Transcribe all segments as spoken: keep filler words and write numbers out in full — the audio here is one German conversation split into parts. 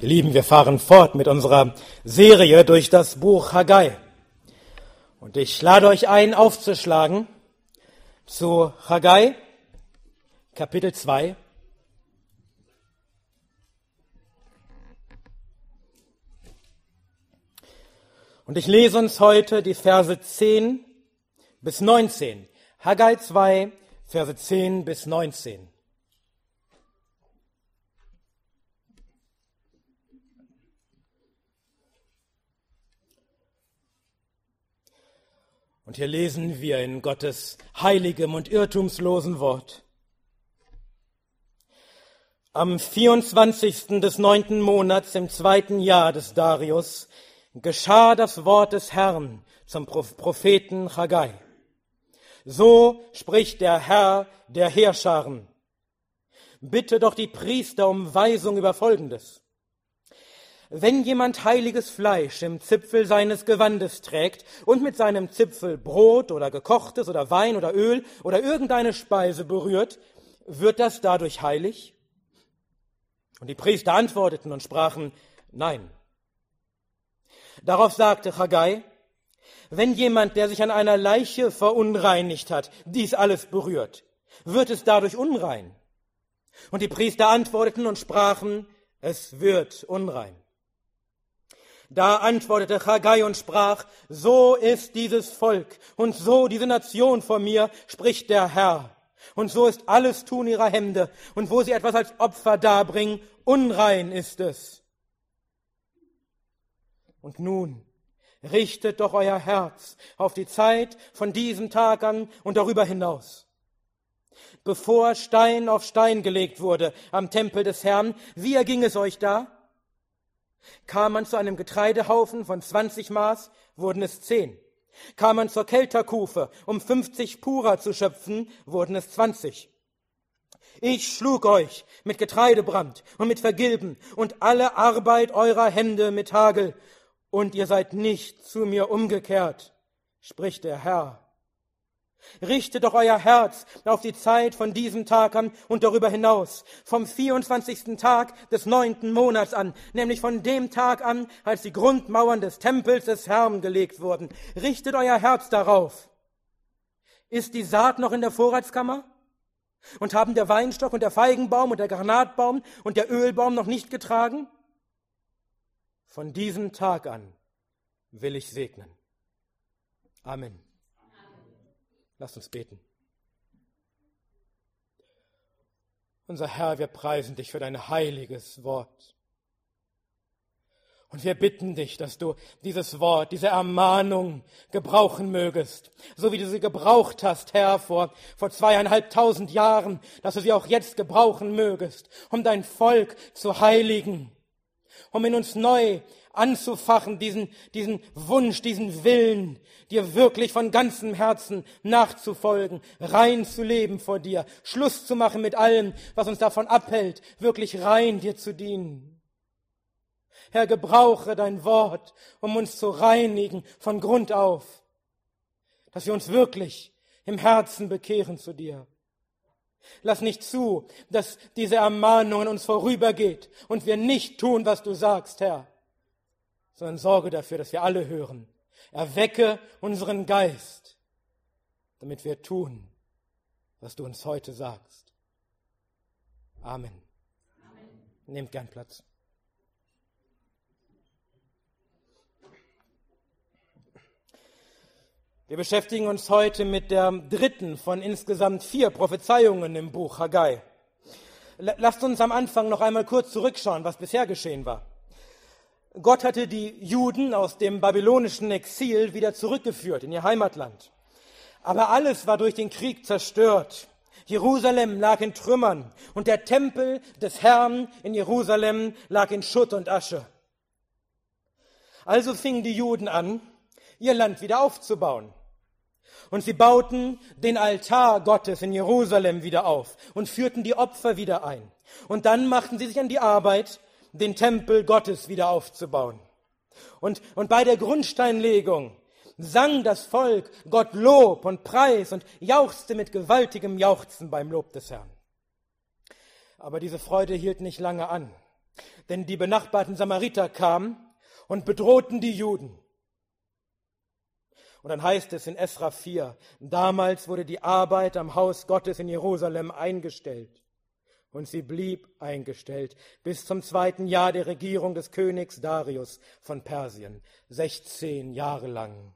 Ihr Lieben, wir fahren fort mit unserer Serie durch das Buch Haggai. Und ich lade euch ein, aufzuschlagen zu Haggai, Kapitel zwei. Und ich lese uns heute die Verse zehn bis neunzehn. Haggai zwei, Verse zehn bis neunzehn. Und hier lesen wir in Gottes heiligem und irrtumslosen Wort. Am vierundzwanzigsten des neunten Monats im zweiten Jahr des Darius geschah das Wort des Herrn zum Propheten Haggai. So spricht der Herr der Heerscharen. Bitte doch die Priester um Weisung über Folgendes. Wenn jemand heiliges Fleisch im Zipfel seines Gewandes trägt und mit seinem Zipfel Brot oder gekochtes oder Wein oder Öl oder irgendeine Speise berührt, wird das dadurch heilig? Und die Priester antworteten und sprachen, nein. Darauf sagte Haggai, wenn jemand, der sich an einer Leiche verunreinigt hat, dies alles berührt, wird es dadurch unrein? Und die Priester antworteten und sprachen, es wird unrein. Da antwortete Haggai und sprach, so ist dieses Volk und so diese Nation vor mir, spricht der Herr. Und so ist alles Tun ihrer Hände, und wo sie etwas als Opfer darbringen, unrein ist es. Und nun richtet doch euer Herz auf die Zeit von diesem Tag an und darüber hinaus. Bevor Stein auf Stein gelegt wurde am Tempel des Herrn, wie erging es euch da? Kam man zu einem Getreidehaufen von zwanzig Maß, wurden es zehn. Kam man zur Kelterkufe, um fünfzig Pura zu schöpfen, wurden es zwanzig. Ich schlug euch mit Getreidebrand und mit Vergilben und alle Arbeit eurer Hände mit Hagel, und ihr seid nicht zu mir umgekehrt, spricht der Herr. Richtet doch euer Herz auf die Zeit von diesem Tag an und darüber hinaus, vom vierundzwanzigsten Tag des neunten Monats an, nämlich von dem Tag an, als die Grundmauern des Tempels des Herrn gelegt wurden. Richtet euer Herz darauf. Ist die Saat noch in der Vorratskammer? Und haben der Weinstock und der Feigenbaum und der Granatbaum und der Ölbaum noch nicht getragen? Von diesem Tag an will ich segnen. Amen. Lasst uns beten. Unser Herr, wir preisen dich für dein heiliges Wort. Und wir bitten dich, dass du dieses Wort, diese Ermahnung gebrauchen mögest, so wie du sie gebraucht hast, Herr, vor, vor zweieinhalbtausend Jahren, dass du sie auch jetzt gebrauchen mögest, um dein Volk zu heiligen, um in uns neu anzufachen, diesen, diesen Wunsch, diesen Willen, dir wirklich von ganzem Herzen nachzufolgen, rein zu leben vor dir, Schluss zu machen mit allem, was uns davon abhält, wirklich rein dir zu dienen. Herr, gebrauche dein Wort, um uns zu reinigen von Grund auf, dass wir uns wirklich im Herzen bekehren zu dir. Lass nicht zu, dass diese Ermahnung an uns vorübergeht und wir nicht tun, was du sagst, Herr, sondern sorge dafür, dass wir alle hören. Erwecke unseren Geist, damit wir tun, was du uns heute sagst. Amen. Amen. Nehmt gern Platz. Wir beschäftigen uns heute mit der dritten von insgesamt vier Prophezeiungen im Buch Haggai. Lasst uns am Anfang noch einmal kurz zurückschauen, was bisher geschehen war. Gott hatte die Juden aus dem babylonischen Exil wieder zurückgeführt in ihr Heimatland. Aber alles war durch den Krieg zerstört. Jerusalem lag in Trümmern und der Tempel des Herrn in Jerusalem lag in Schutt und Asche. Also fingen die Juden an, ihr Land wieder aufzubauen. Und sie bauten den Altar Gottes in Jerusalem wieder auf und führten die Opfer wieder ein. Und dann machten sie sich an die Arbeit, den Tempel Gottes wieder aufzubauen. Und, und bei der Grundsteinlegung sang das Volk Gott Lob und Preis und jauchzte mit gewaltigem Jauchzen beim Lob des Herrn. Aber diese Freude hielt nicht lange an. Denn die benachbarten Samariter kamen und bedrohten die Juden. Und dann heißt es in Esra vier, damals wurde die Arbeit am Haus Gottes in Jerusalem eingestellt. Und sie blieb eingestellt bis zum zweiten Jahr der Regierung des Königs Darius von Persien. sechzehn Jahre lang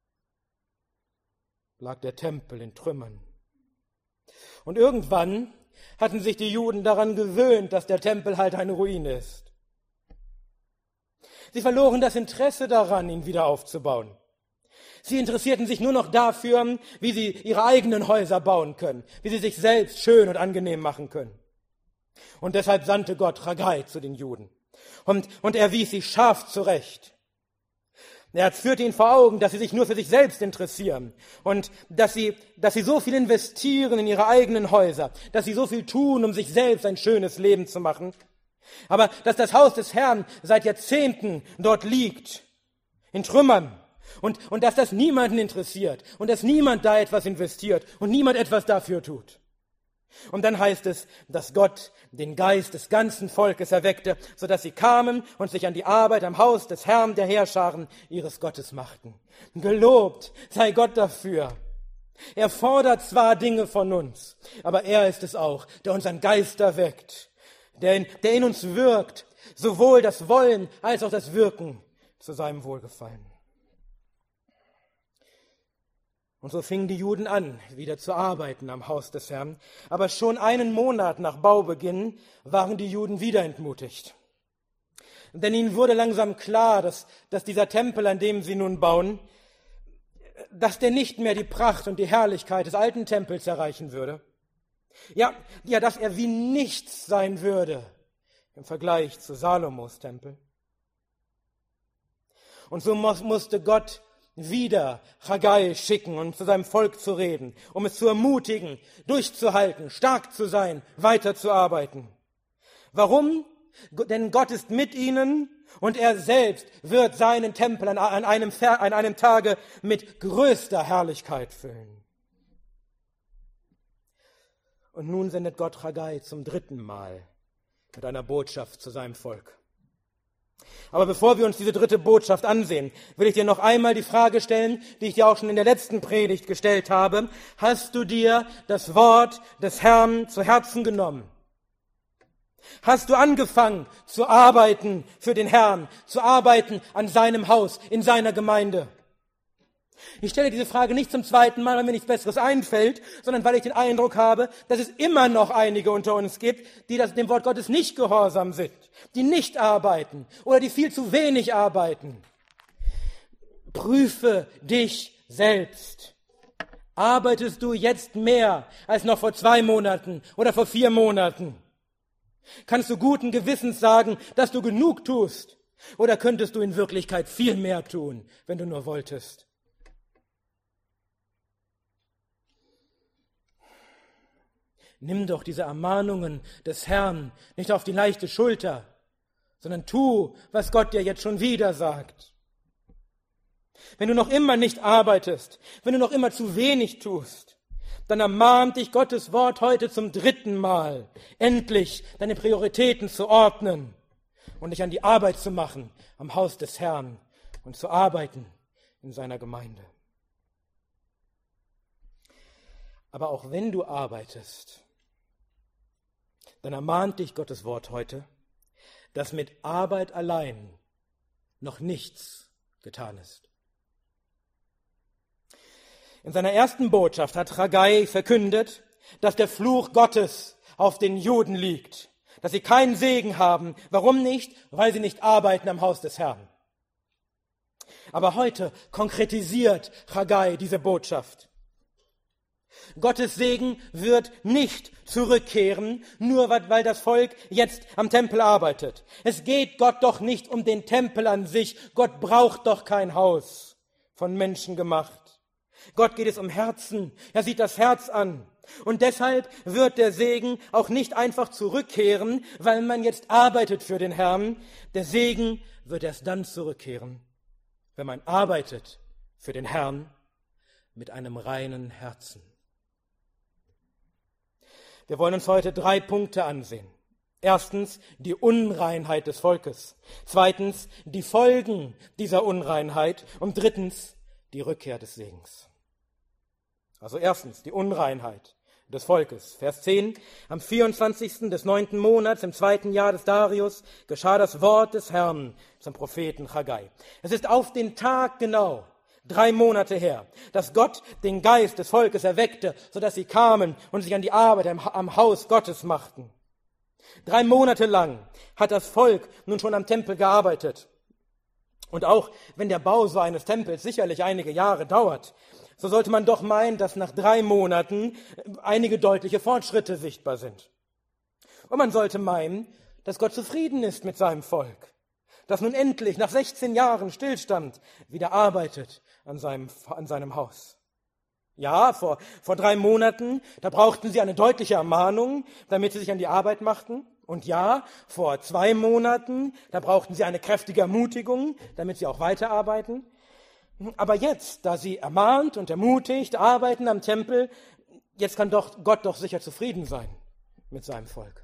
lag der Tempel in Trümmern. Und irgendwann hatten sich die Juden daran gewöhnt, dass der Tempel halt eine Ruine ist. Sie verloren das Interesse daran, ihn wieder aufzubauen. Sie interessierten sich nur noch dafür, wie sie ihre eigenen Häuser bauen können, wie sie sich selbst schön und angenehm machen können. Und deshalb sandte Gott Haggai zu den Juden. Und, und er wies sie scharf zurecht. Er führte ihnen vor Augen, dass sie sich nur für sich selbst interessieren und dass sie, dass sie so viel investieren in ihre eigenen Häuser, dass sie so viel tun, um sich selbst ein schönes Leben zu machen. Aber dass das Haus des Herrn seit Jahrzehnten dort liegt, in Trümmern, und, und dass das niemanden interessiert und dass niemand da etwas investiert und niemand etwas dafür tut. Und dann heißt es, dass Gott den Geist des ganzen Volkes erweckte, sodass sie kamen und sich an die Arbeit am Haus des Herrn der Heerscharen ihres Gottes machten. Gelobt sei Gott dafür. Er fordert zwar Dinge von uns, aber er ist es auch, der unseren Geist erweckt, der in, der in uns wirkt, sowohl das Wollen als auch das Wirken zu seinem Wohlgefallen. Und so fingen die Juden an, wieder zu arbeiten am Haus des Herrn. Aber schon einen Monat nach Baubeginn waren die Juden wieder entmutigt. Denn ihnen wurde langsam klar, dass, dass dieser Tempel, an dem sie nun bauen, dass der nicht mehr die Pracht und die Herrlichkeit des alten Tempels erreichen würde. Ja, ja, dass er wie nichts sein würde im Vergleich zu Salomos Tempel. Und so musste Gott wieder Haggai schicken und zu seinem Volk zu reden, um es zu ermutigen, durchzuhalten, stark zu sein, weiterzuarbeiten. Warum? Denn Gott ist mit ihnen und er selbst wird seinen Tempel an einem, an einem Tage mit größter Herrlichkeit füllen. Und nun sendet Gott Haggai zum dritten Mal mit einer Botschaft zu seinem Volk. Aber bevor wir uns diese dritte Botschaft ansehen, will ich dir noch einmal die Frage stellen, die ich dir auch schon in der letzten Predigt gestellt habe. Hast du dir das Wort des Herrn zu Herzen genommen? Hast du angefangen zu arbeiten für den Herrn, zu arbeiten an seinem Haus, in seiner Gemeinde? Ich stelle diese Frage nicht zum zweiten Mal, weil mir nichts Besseres einfällt, sondern weil ich den Eindruck habe, dass es immer noch einige unter uns gibt, die das, dem Wort Gottes nicht gehorsam sind, die nicht arbeiten oder die viel zu wenig arbeiten. Prüfe dich selbst. Arbeitest du jetzt mehr als noch vor zwei Monaten oder vor vier Monaten? Kannst du guten Gewissens sagen, dass du genug tust? Oder könntest du in Wirklichkeit viel mehr tun, wenn du nur wolltest? Nimm doch diese Ermahnungen des Herrn nicht auf die leichte Schulter, sondern tu, was Gott dir jetzt schon wieder sagt. Wenn du noch immer nicht arbeitest, wenn du noch immer zu wenig tust, dann ermahnt dich Gottes Wort heute zum dritten Mal, endlich deine Prioritäten zu ordnen und dich an die Arbeit zu machen am Haus des Herrn und zu arbeiten in seiner Gemeinde. Aber auch wenn du arbeitest, dann ermahnt dich Gottes Wort heute, dass mit Arbeit allein noch nichts getan ist. In seiner ersten Botschaft hat Haggai verkündet, dass der Fluch Gottes auf den Juden liegt, dass sie keinen Segen haben. Warum nicht? Weil sie nicht arbeiten am Haus des Herrn. Aber heute konkretisiert Haggai diese Botschaft. Gottes Segen wird nicht zurückkehren, nur weil das Volk jetzt am Tempel arbeitet. Es geht Gott doch nicht um den Tempel an sich. Gott braucht doch kein Haus von Menschen gemacht. Gott geht es um Herzen. Er sieht das Herz an. Und deshalb wird der Segen auch nicht einfach zurückkehren, weil man jetzt arbeitet für den Herrn. Der Segen wird erst dann zurückkehren, wenn man arbeitet für den Herrn mit einem reinen Herzen. Wir wollen uns heute drei Punkte ansehen. Erstens die Unreinheit des Volkes. Zweitens die Folgen dieser Unreinheit. Und drittens die Rückkehr des Segens. Also erstens die Unreinheit des Volkes. Vers zehn. Am vierundzwanzigsten des neunten Monats, im zweiten Jahr des Darius, geschah das Wort des Herrn zum Propheten Haggai. Es ist auf den Tag genau, drei Monate her, dass Gott den Geist des Volkes erweckte, sodass sie kamen und sich an die Arbeit am, am Haus Gottes machten. Drei Monate lang hat das Volk nun schon am Tempel gearbeitet. Und auch wenn der Bau so eines Tempels sicherlich einige Jahre dauert, so sollte man doch meinen, dass nach drei Monaten einige deutliche Fortschritte sichtbar sind. Und man sollte meinen, dass Gott zufrieden ist mit seinem Volk, das nun endlich nach sechzehn Jahren Stillstand wieder arbeitet an seinem, an seinem Haus. Ja, vor, vor drei Monaten, da brauchten sie eine deutliche Ermahnung, damit sie sich an die Arbeit machten. Und ja, vor zwei Monaten, da brauchten sie eine kräftige Ermutigung, damit sie auch weiterarbeiten. Aber jetzt, da sie ermahnt und ermutigt arbeiten am Tempel, jetzt kann doch Gott doch sicher zufrieden sein mit seinem Volk.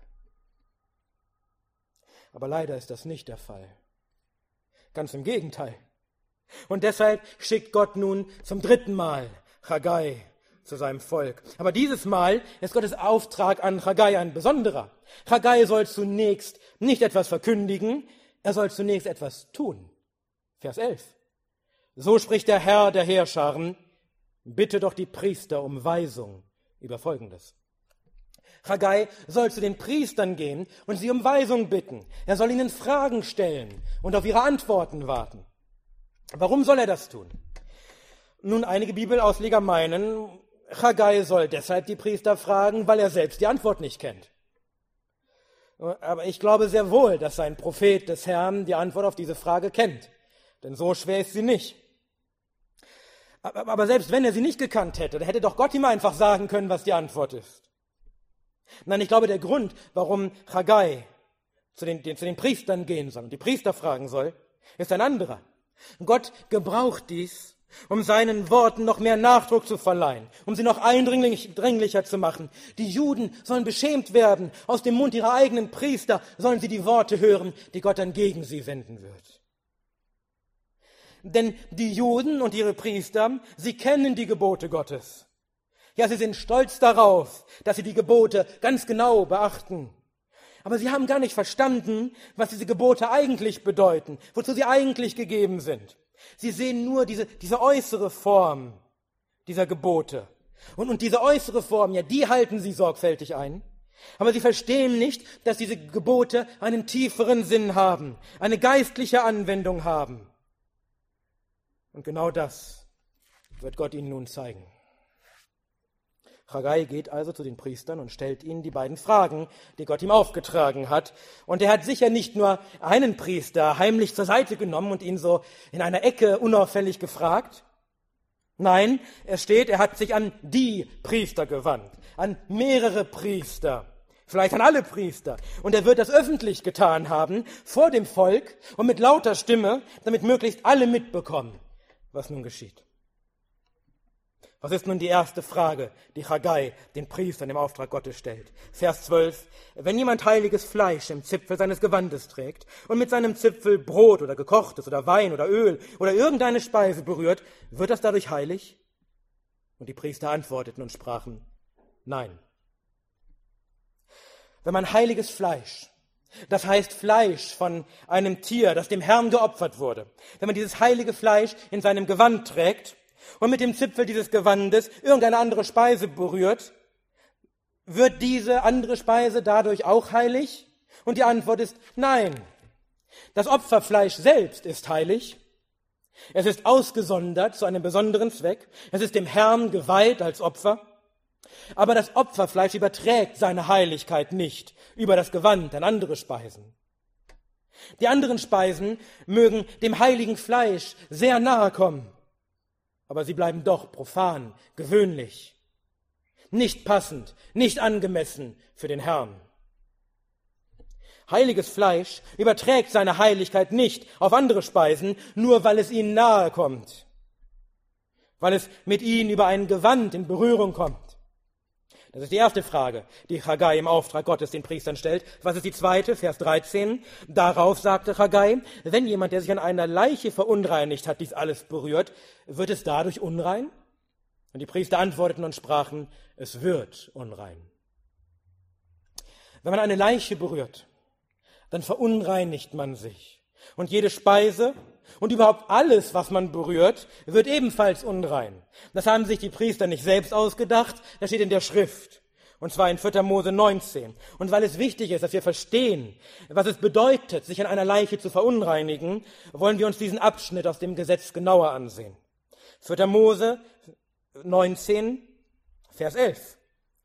Aber leider ist das nicht der Fall. Ganz im Gegenteil. Und deshalb schickt Gott nun zum dritten Mal Haggai zu seinem Volk. Aber dieses Mal ist Gottes Auftrag an Haggai ein besonderer. Haggai soll zunächst nicht etwas verkündigen, er soll zunächst etwas tun. Vers elf. So spricht der Herr der Heerscharen, bitte doch die Priester um Weisung über Folgendes. Haggai soll zu den Priestern gehen und sie um Weisung bitten. Er soll ihnen Fragen stellen und auf ihre Antworten warten. Warum soll er das tun? Nun, einige Bibelausleger meinen, Haggai soll deshalb die Priester fragen, weil er selbst die Antwort nicht kennt. Aber ich glaube sehr wohl, dass ein Prophet des Herrn die Antwort auf diese Frage kennt. Denn so schwer ist sie nicht. Aber selbst wenn er sie nicht gekannt hätte, dann hätte doch Gott ihm einfach sagen können, was die Antwort ist. Nein, ich glaube, der Grund, warum Haggai zu den, zu den Priestern gehen soll und die Priester fragen soll, ist ein anderer. Gott gebraucht dies, um seinen Worten noch mehr Nachdruck zu verleihen, um sie noch eindringlicher zu machen. Die Juden sollen beschämt werden. Aus dem Mund ihrer eigenen Priester sollen sie die Worte hören, die Gott dann gegen sie senden wird. Denn die Juden und ihre Priester, sie kennen die Gebote Gottes. Ja, sie sind stolz darauf, dass sie die Gebote ganz genau beachten. Aber sie haben gar nicht verstanden, was diese Gebote eigentlich bedeuten, wozu sie eigentlich gegeben sind. Sie sehen nur diese, diese äußere Form dieser Gebote. Und, und diese äußere Form, ja, die halten sie sorgfältig ein. Aber sie verstehen nicht, dass diese Gebote einen tieferen Sinn haben, eine geistliche Anwendung haben. Und genau das wird Gott ihnen nun zeigen. Haggai geht also zu den Priestern und stellt ihnen die beiden Fragen, die Gott ihm aufgetragen hat. Und er hat sicher nicht nur einen Priester heimlich zur Seite genommen und ihn so in einer Ecke unauffällig gefragt. Nein, es steht, er hat sich an die Priester gewandt, an mehrere Priester, vielleicht an alle Priester. Und er wird das öffentlich getan haben, vor dem Volk und mit lauter Stimme, damit möglichst alle mitbekommen, was nun geschieht. Was ist nun die erste Frage, die Haggai den Priestern im Auftrag Gottes stellt? Vers zwölf. Wenn jemand heiliges Fleisch im Zipfel seines Gewandes trägt und mit seinem Zipfel Brot oder gekochtes oder Wein oder Öl oder irgendeine Speise berührt, wird das dadurch heilig? Und die Priester antworteten und sprachen, nein. Wenn man heiliges Fleisch, das heißt Fleisch von einem Tier, das dem Herrn geopfert wurde, wenn man dieses heilige Fleisch in seinem Gewand trägt, und mit dem Zipfel dieses Gewandes irgendeine andere Speise berührt, wird diese andere Speise dadurch auch heilig? Und die Antwort ist nein. Das Opferfleisch selbst ist heilig. Es ist ausgesondert zu einem besonderen Zweck. Es ist dem Herrn geweiht als Opfer. Aber das Opferfleisch überträgt seine Heiligkeit nicht über das Gewand an andere Speisen. Die anderen Speisen mögen dem heiligen Fleisch sehr nahe kommen. Aber sie bleiben doch profan, gewöhnlich, nicht passend, nicht angemessen für den Herrn. Heiliges Fleisch überträgt seine Heiligkeit nicht auf andere Speisen, nur weil es ihnen nahe kommt, weil es mit ihnen über ein Gewand in Berührung kommt. Das ist die erste Frage, die Haggai im Auftrag Gottes den Priestern stellt. Was ist die zweite? Vers dreizehn. Darauf sagte Haggai, wenn jemand, der sich an einer Leiche verunreinigt hat, dies alles berührt, wird es dadurch unrein? Und die Priester antworteten und sprachen, es wird unrein. Wenn man eine Leiche berührt, dann verunreinigt man sich. Und jede Speise und überhaupt alles, was man berührt, wird ebenfalls unrein. Das haben sich die Priester nicht selbst ausgedacht, das steht in der Schrift. Und zwar in vierter Mose neunzehn. Und weil es wichtig ist, dass wir verstehen, was es bedeutet, sich an einer Leiche zu verunreinigen, wollen wir uns diesen Abschnitt aus dem Gesetz genauer ansehen. vierter Mose neunzehn, Vers elf.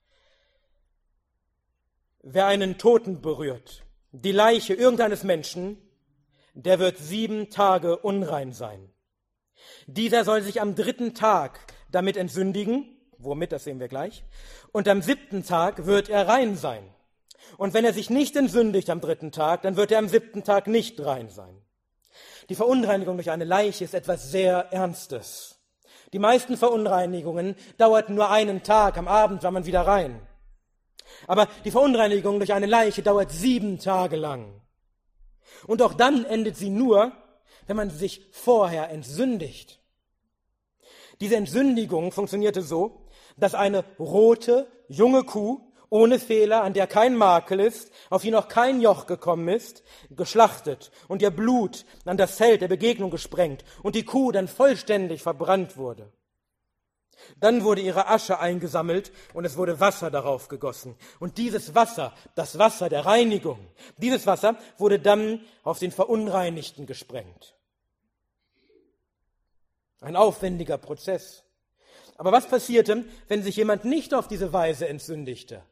Wer einen Toten berührt, die Leiche irgendeines Menschen, der wird sieben Tage unrein sein. Dieser soll sich am dritten Tag damit entsündigen, womit, das sehen wir gleich, und am siebten Tag wird er rein sein. Und wenn er sich nicht entsündigt am dritten Tag, dann wird er am siebten Tag nicht rein sein. Die Verunreinigung durch eine Leiche ist etwas sehr Ernstes. Die meisten Verunreinigungen dauerten nur einen Tag, am Abend war man wieder rein. Aber die Verunreinigung durch eine Leiche dauert sieben Tage lang. Und auch dann endet sie nur, wenn man sich vorher entsündigt. Diese Entsündigung funktionierte so, dass eine rote, junge Kuh ohne Fehler, an der kein Makel ist, auf die noch kein Joch gekommen ist, geschlachtet und ihr Blut an das Zelt der Begegnung gesprengt und die Kuh dann vollständig verbrannt wurde. Dann wurde ihre Asche eingesammelt und es wurde Wasser darauf gegossen. Und dieses Wasser, das Wasser der Reinigung, dieses Wasser wurde dann auf den Verunreinigten gesprengt. Ein aufwendiger Prozess. Aber was passierte, wenn sich jemand nicht auf diese Weise entsündigte?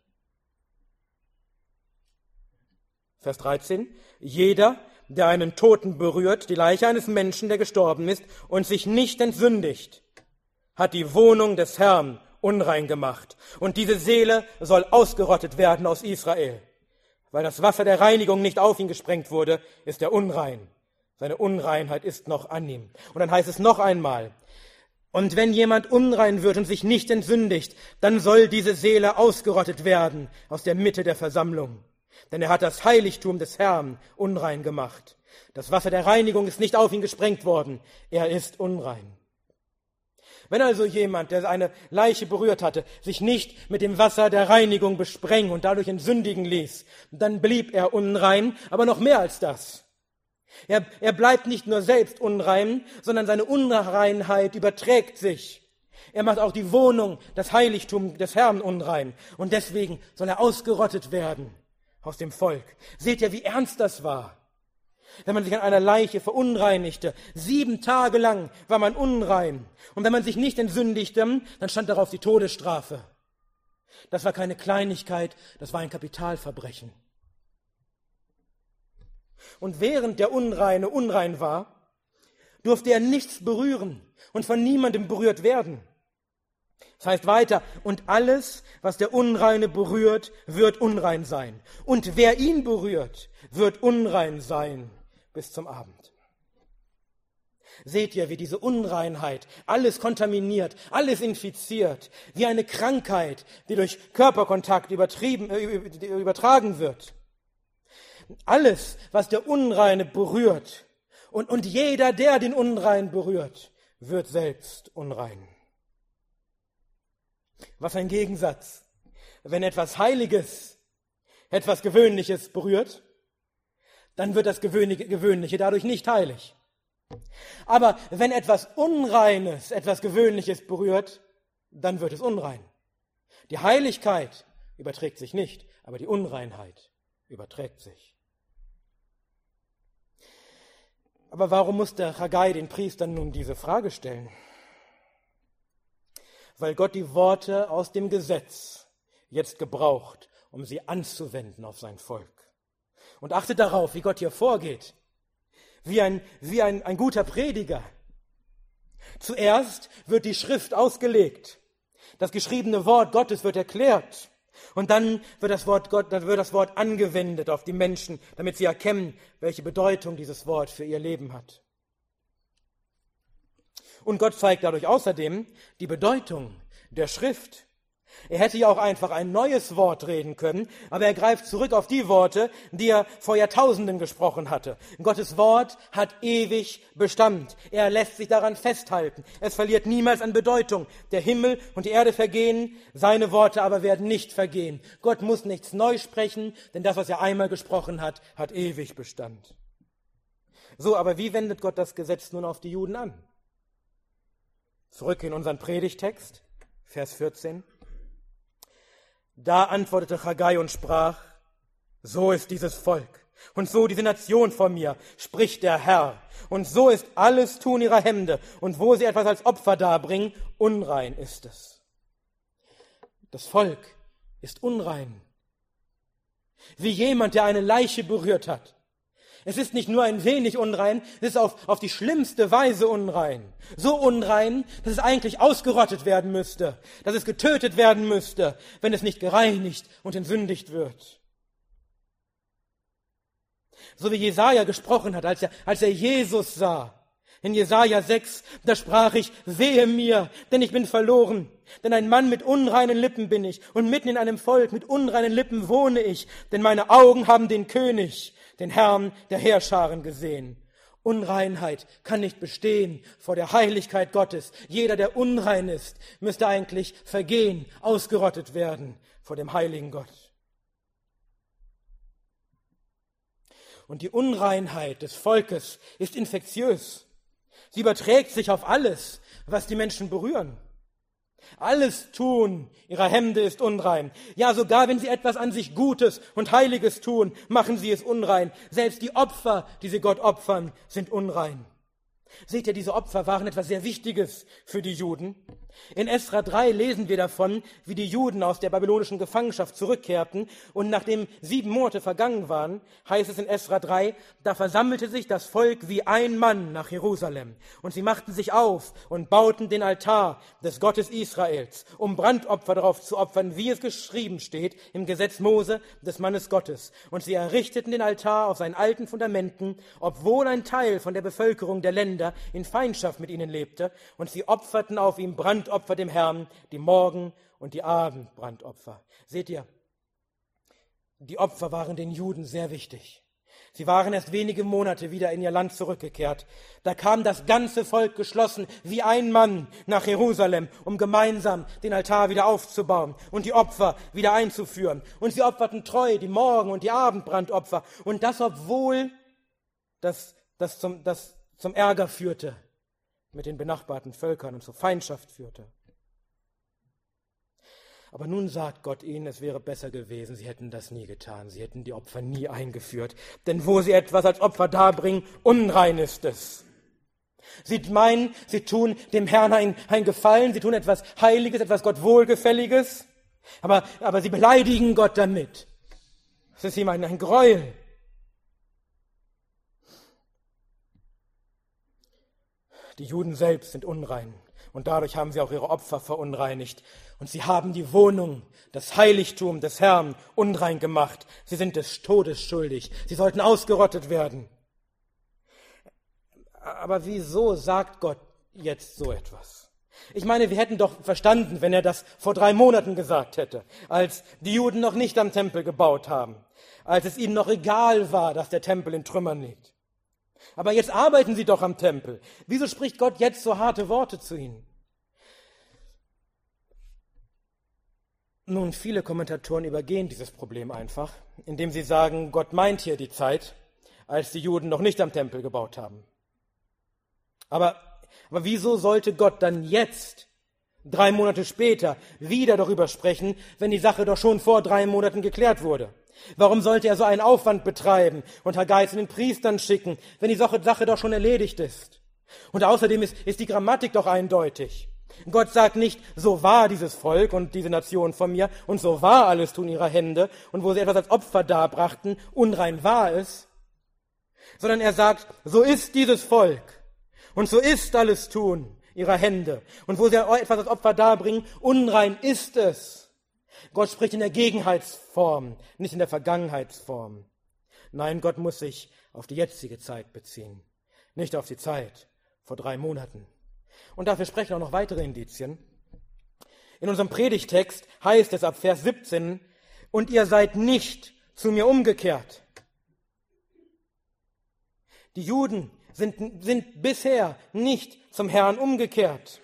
Vers dreizehn. Jeder, der einen Toten berührt, die Leiche eines Menschen, der gestorben ist, und sich nicht entsündigt, hat die Wohnung des Herrn unrein gemacht. Und diese Seele soll ausgerottet werden aus Israel. Weil das Wasser der Reinigung nicht auf ihn gesprengt wurde, ist er unrein. Seine Unreinheit ist noch an ihm. Und dann heißt es noch einmal, und wenn jemand unrein wird und sich nicht entsündigt, dann soll diese Seele ausgerottet werden aus der Mitte der Versammlung. Denn er hat das Heiligtum des Herrn unrein gemacht. Das Wasser der Reinigung ist nicht auf ihn gesprengt worden. Er ist unrein. Wenn also jemand, der eine Leiche berührt hatte, sich nicht mit dem Wasser der Reinigung besprengen und dadurch entsündigen ließ, dann blieb er unrein, aber noch mehr als das. Er, er bleibt nicht nur selbst unrein, sondern seine Unreinheit überträgt sich. Er macht auch die Wohnung, das Heiligtum des Herrn unrein. Und deswegen soll er ausgerottet werden aus dem Volk. Seht ihr, wie ernst das war? Wenn man sich an einer Leiche verunreinigte, sieben Tage lang war man unrein. Und wenn man sich nicht entsündigte, dann stand darauf die Todesstrafe. Das war keine Kleinigkeit, das war ein Kapitalverbrechen. Und während der Unreine unrein war, durfte er nichts berühren und von niemandem berührt werden. Das heißt weiter, und alles, was der Unreine berührt, wird unrein sein. Und wer ihn berührt, wird unrein sein bis zum Abend. Seht ihr, wie diese Unreinheit alles kontaminiert, alles infiziert, wie eine Krankheit, die durch Körperkontakt übertrieben, äh, übertragen wird. Alles, was der Unreine berührt, und, und jeder, der den Unrein berührt, wird selbst unrein. Was ein Gegensatz, wenn etwas Heiliges, etwas Gewöhnliches berührt, dann wird das Gewöhnliche dadurch nicht heilig. Aber wenn etwas Unreines, etwas Gewöhnliches berührt, dann wird es unrein. Die Heiligkeit überträgt sich nicht, aber die Unreinheit überträgt sich. Aber warum muss der Haggai den Priestern nun diese Frage stellen? Weil Gott die Worte aus dem Gesetz jetzt gebraucht, um sie anzuwenden auf sein Volk. Und achtet darauf, wie Gott hier vorgeht, wie ein, wie ein, ein guter Prediger. Zuerst wird die Schrift ausgelegt, das geschriebene Wort Gottes wird erklärt und dann wird das Wort Gott, dann wird das Wort angewendet auf die Menschen, damit sie erkennen, welche Bedeutung dieses Wort für ihr Leben hat. Und Gott zeigt dadurch außerdem die Bedeutung der Schrift. Er hätte ja auch einfach ein neues Wort reden können, aber er greift zurück auf die Worte, die er vor Jahrtausenden gesprochen hatte. Gottes Wort hat ewig Bestand. Er lässt sich daran festhalten. Es verliert niemals an Bedeutung. Der Himmel und die Erde vergehen, seine Worte aber werden nicht vergehen. Gott muss nichts neu sprechen, denn das, was er einmal gesprochen hat, hat ewig Bestand. So, aber wie wendet Gott das Gesetz nun auf die Juden an? Zurück in unseren Predigtext, Vers vierzehn. Da antwortete Haggai und sprach, so ist dieses Volk und so diese Nation vor mir, spricht der Herr. Und so ist alles Tun ihrer Hände und wo sie etwas als Opfer darbringen, unrein ist es. Das Volk ist unrein. Wie jemand, der eine Leiche berührt hat. Es ist nicht nur ein wenig unrein, es ist auf, auf die schlimmste Weise unrein. So unrein, dass es eigentlich ausgerottet werden müsste, dass es getötet werden müsste, wenn es nicht gereinigt und entsündigt wird. So wie Jesaja gesprochen hat, als er, als er Jesus sah. In Jesaja sechs, da sprach ich, wehe mir, denn ich bin verloren. Denn ein Mann mit unreinen Lippen bin ich und mitten in einem Volk mit unreinen Lippen wohne ich. Denn meine Augen haben den König, den Herrn der Heerscharen gesehen. Unreinheit kann nicht bestehen vor der Heiligkeit Gottes. Jeder, der unrein ist, müsste eigentlich vergehen, ausgerottet werden vor dem heiligen Gott. Und die Unreinheit des Volkes ist infektiös. Sie überträgt sich auf alles, was die Menschen berühren. Alles Tun ihrer Hände ist unrein. Ja, sogar wenn sie etwas an sich Gutes und Heiliges tun, machen sie es unrein. Selbst die Opfer, die sie Gott opfern, sind unrein. Seht ihr, diese Opfer waren etwas sehr Wichtiges für die Juden. In Esra drei lesen wir davon, wie die Juden aus der babylonischen Gefangenschaft zurückkehrten und nachdem sieben Monate vergangen waren, heißt es in Esra drei, da versammelte sich das Volk wie ein Mann nach Jerusalem und sie machten sich auf und bauten den Altar des Gottes Israels, um Brandopfer darauf zu opfern, wie es geschrieben steht im Gesetz Mose des Mannes Gottes. Und sie errichteten den Altar auf seinen alten Fundamenten, obwohl ein Teil von der Bevölkerung der Länder in Feindschaft mit ihnen lebte, und sie opferten auf ihm Brandopfer dem Herrn, die Morgen- und die Abendbrandopfer. Seht ihr, die Opfer waren den Juden sehr wichtig. Sie waren erst wenige Monate wieder in ihr Land zurückgekehrt. Da kam das ganze Volk geschlossen wie ein Mann nach Jerusalem, um gemeinsam den Altar wieder aufzubauen und die Opfer wieder einzuführen. Und sie opferten treu die Morgen- und die Abendbrandopfer. Und das, obwohl das, das, zum, das zum Ärger führte mit den benachbarten Völkern und zur Feindschaft führte. Aber nun sagt Gott ihnen, es wäre besser gewesen, sie hätten das nie getan, sie hätten die Opfer nie eingeführt. Denn wo sie etwas als Opfer darbringen, unrein ist es. Sie meinen, sie tun dem Herrn ein, ein Gefallen, sie tun etwas Heiliges, etwas Gott Wohlgefälliges, aber, aber sie beleidigen Gott damit. Es ist ihm ein, ein Gräuel. Die Juden selbst sind unrein und dadurch haben sie auch ihre Opfer verunreinigt. Und sie haben die Wohnung, das Heiligtum des Herrn unrein gemacht. Sie sind des Todes schuldig. Sie sollten ausgerottet werden. Aber wieso sagt Gott jetzt so etwas? Ich meine, wir hätten doch verstanden, wenn er das vor drei Monaten gesagt hätte, als die Juden noch nicht am Tempel gebaut haben, als es ihnen noch egal war, dass der Tempel in Trümmern liegt. Aber jetzt arbeiten sie doch am Tempel. Wieso spricht Gott jetzt so harte Worte zu ihnen? Nun, viele Kommentatoren übergehen dieses Problem einfach, indem sie sagen, Gott meint hier die Zeit, als die Juden noch nicht am Tempel gebaut haben. Aber, aber wieso sollte Gott dann jetzt, drei Monate später, wieder darüber sprechen, wenn die Sache doch schon vor drei Monaten geklärt wurde? Warum sollte er so einen Aufwand betreiben und Haggai zu den Priestern schicken, wenn die Sache, Sache doch schon erledigt ist? Und außerdem ist, ist die Grammatik doch eindeutig. Gott sagt nicht, so war dieses Volk und diese Nation von mir und so war alles Tun ihrer Hände und wo sie etwas als Opfer darbrachten, unrein war es, sondern er sagt, so ist dieses Volk und so ist alles Tun ihrer Hände und wo sie etwas als Opfer darbringen, unrein ist es. Gott spricht in der Gegenheitsform, nicht in der Vergangenheitsform. Nein, Gott muss sich auf die jetzige Zeit beziehen, nicht auf die Zeit vor drei Monaten. Und dafür sprechen auch noch weitere Indizien. In unserem Predigtext heißt es ab Vers siebzehn, und ihr seid nicht zu mir umgekehrt. Die Juden sind, sind bisher nicht zum Herrn umgekehrt.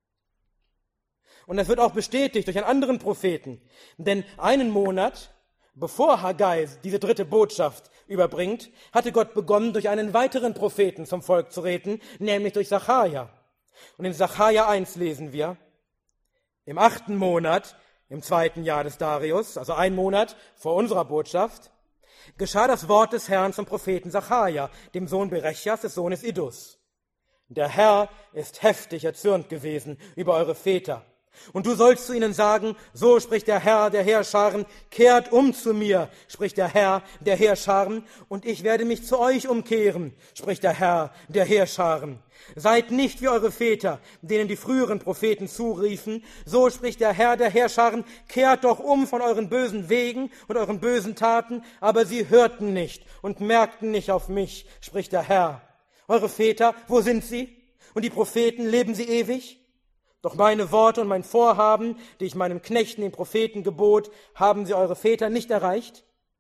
Und das wird auch bestätigt durch einen anderen Propheten. Denn einen Monat, bevor Haggai diese dritte Botschaft überbringt, hatte Gott begonnen, durch einen weiteren Propheten zum Volk zu reden, nämlich durch Sacharja. Und in Sacharja eins lesen wir, im achten Monat, im zweiten Jahr des Darius, also ein Monat vor unserer Botschaft, geschah das Wort des Herrn zum Propheten Sacharja, dem Sohn Berechjas, des Sohnes Iddus. Der Herr ist heftig erzürnt gewesen über eure Väter. Und du sollst zu ihnen sagen, so spricht der Herr der Heerscharen, kehrt um zu mir, spricht der Herr der Heerscharen, und ich werde mich zu euch umkehren, spricht der Herr der Heerscharen. Seid nicht wie eure Väter, denen die früheren Propheten zuriefen, so spricht der Herr der Heerscharen, kehrt doch um von euren bösen Wegen und euren bösen Taten, aber sie hörten nicht und merkten nicht auf mich, spricht der Herr. Eure Väter, wo sind sie? Und die Propheten, leben sie ewig? Doch meine Worte und mein Vorhaben, die ich meinem Knechten, den Propheten, gebot, haben sie eure Väter nicht erreicht?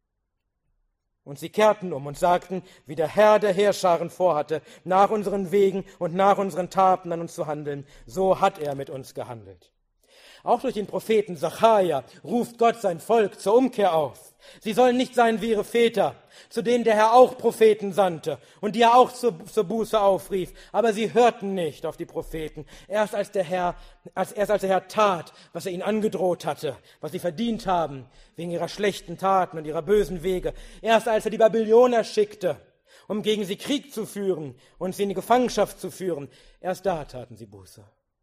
Und sie kehrten um und sagten, wie der Herr der Heerscharen vorhatte, nach unseren Wegen und nach unseren Taten an uns zu handeln, so hat er mit uns gehandelt. Auch durch den Propheten Sacharja ruft Gott sein Volk zur Umkehr auf. Sie sollen nicht sein wie ihre Väter, zu denen der Herr auch Propheten sandte und die er auch zur, zur Buße aufrief. Aber sie hörten nicht auf die Propheten. Erst als der Herr, als, erst als der Herr tat, was er ihnen angedroht hatte, was sie verdient haben, wegen ihrer schlechten Taten und ihrer bösen Wege. Erst als er die Babylonier schickte, um gegen sie Krieg zu führen und sie in die Gefangenschaft zu führen. Erst da taten sie Buße.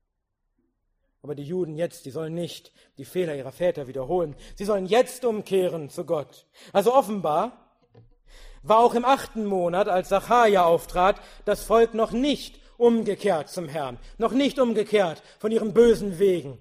Aber die Juden jetzt, die sollen nicht die Fehler ihrer Väter wiederholen. Sie sollen jetzt umkehren zu Gott. Also offenbar war auch im achten Monat, als Sacharja auftrat, das Volk noch nicht umgekehrt zum Herrn, noch nicht umgekehrt von ihren bösen Wegen.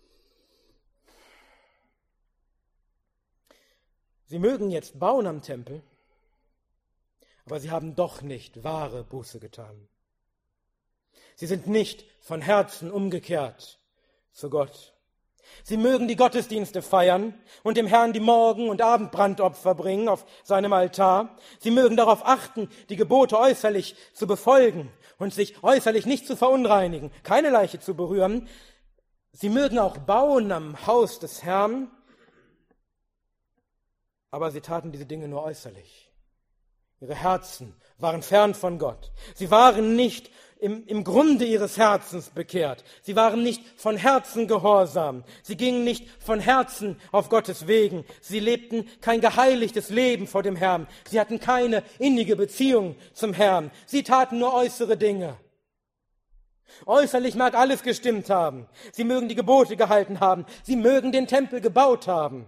Sie mögen jetzt bauen am Tempel, aber sie haben doch nicht wahre Buße getan. Sie sind nicht von Herzen umgekehrt zu Gott. Sie mögen die Gottesdienste feiern und dem Herrn die Morgen- und Abendbrandopfer bringen auf seinem Altar. Sie mögen darauf achten, die Gebote äußerlich zu befolgen und sich äußerlich nicht zu verunreinigen, keine Leiche zu berühren. Sie mögen auch bauen am Haus des Herrn, aber sie taten diese Dinge nur äußerlich. Ihre Herzen waren fern von Gott. Sie waren nicht Im, im Grunde ihres Herzens bekehrt. Sie waren nicht von Herzen gehorsam. Sie gingen nicht von Herzen auf Gottes Wegen. Sie lebten kein geheiligtes Leben vor dem Herrn. Sie hatten keine innige Beziehung zum Herrn. Sie taten nur äußere Dinge. Äußerlich mag alles gestimmt haben. Sie mögen die Gebote gehalten haben. Sie mögen den Tempel gebaut haben.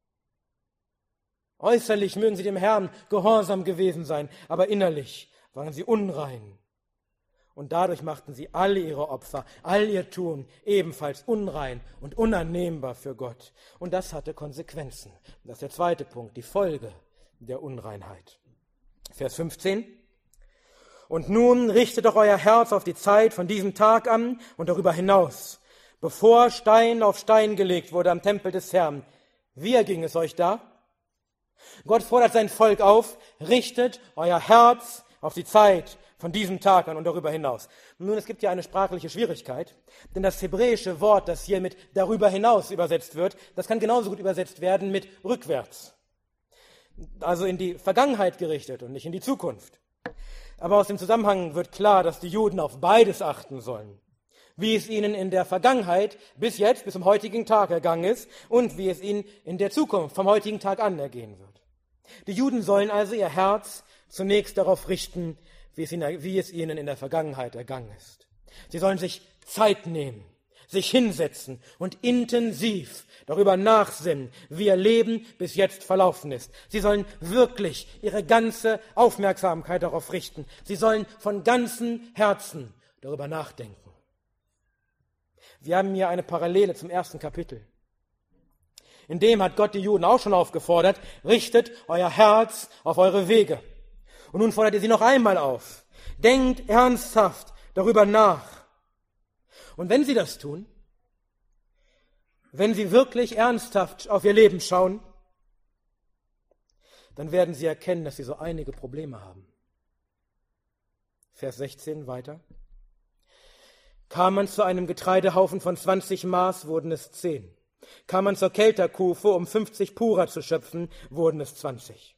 Äußerlich mögen sie dem Herrn gehorsam gewesen sein, aber innerlich waren sie unrein. Und dadurch machten sie alle ihre Opfer, all ihr Tun ebenfalls unrein und unannehmbar für Gott. Und das hatte Konsequenzen. Das ist der zweite Punkt, die Folge der Unreinheit. Vers fünfzehn. Und nun richtet doch euer Herz auf die Zeit von diesem Tag an und darüber hinaus, bevor Stein auf Stein gelegt wurde am Tempel des Herrn. Wie erging es euch da? Gott fordert sein Volk auf, richtet euer Herz auf die Zeit von diesem Tag an und darüber hinaus. Nun, es gibt ja eine sprachliche Schwierigkeit, denn das hebräische Wort, das hier mit darüber hinaus übersetzt wird, das kann genauso gut übersetzt werden mit rückwärts. Also in die Vergangenheit gerichtet und nicht in die Zukunft. Aber aus dem Zusammenhang wird klar, dass die Juden auf beides achten sollen. Wie es ihnen in der Vergangenheit bis jetzt, bis zum heutigen Tag ergangen ist und wie es ihnen in der Zukunft vom heutigen Tag an ergehen wird. Die Juden sollen also ihr Herz zunächst darauf richten, wie es ihnen, wie es ihnen in der Vergangenheit ergangen ist. Sie sollen sich Zeit nehmen, sich hinsetzen und intensiv darüber nachsinnen, wie ihr Leben bis jetzt verlaufen ist. Sie sollen wirklich ihre ganze Aufmerksamkeit darauf richten. Sie sollen von ganzem Herzen darüber nachdenken. Wir haben hier eine Parallele zum ersten Kapitel. In dem hat Gott die Juden auch schon aufgefordert, richtet euer Herz auf eure Wege. Und nun fordert er sie noch einmal auf. Denkt ernsthaft darüber nach. Und wenn sie das tun, Wenn Sie wirklich ernsthaft auf Ihr Leben schauen, dann werden Sie erkennen, dass Sie so einige Probleme haben. Vers sechzehn weiter. Kam man zu einem Getreidehaufen von zwanzig Maß, wurden es zehn. Kam man zur Kelterkufe, um fünfzig Pura zu schöpfen, wurden es zwanzig.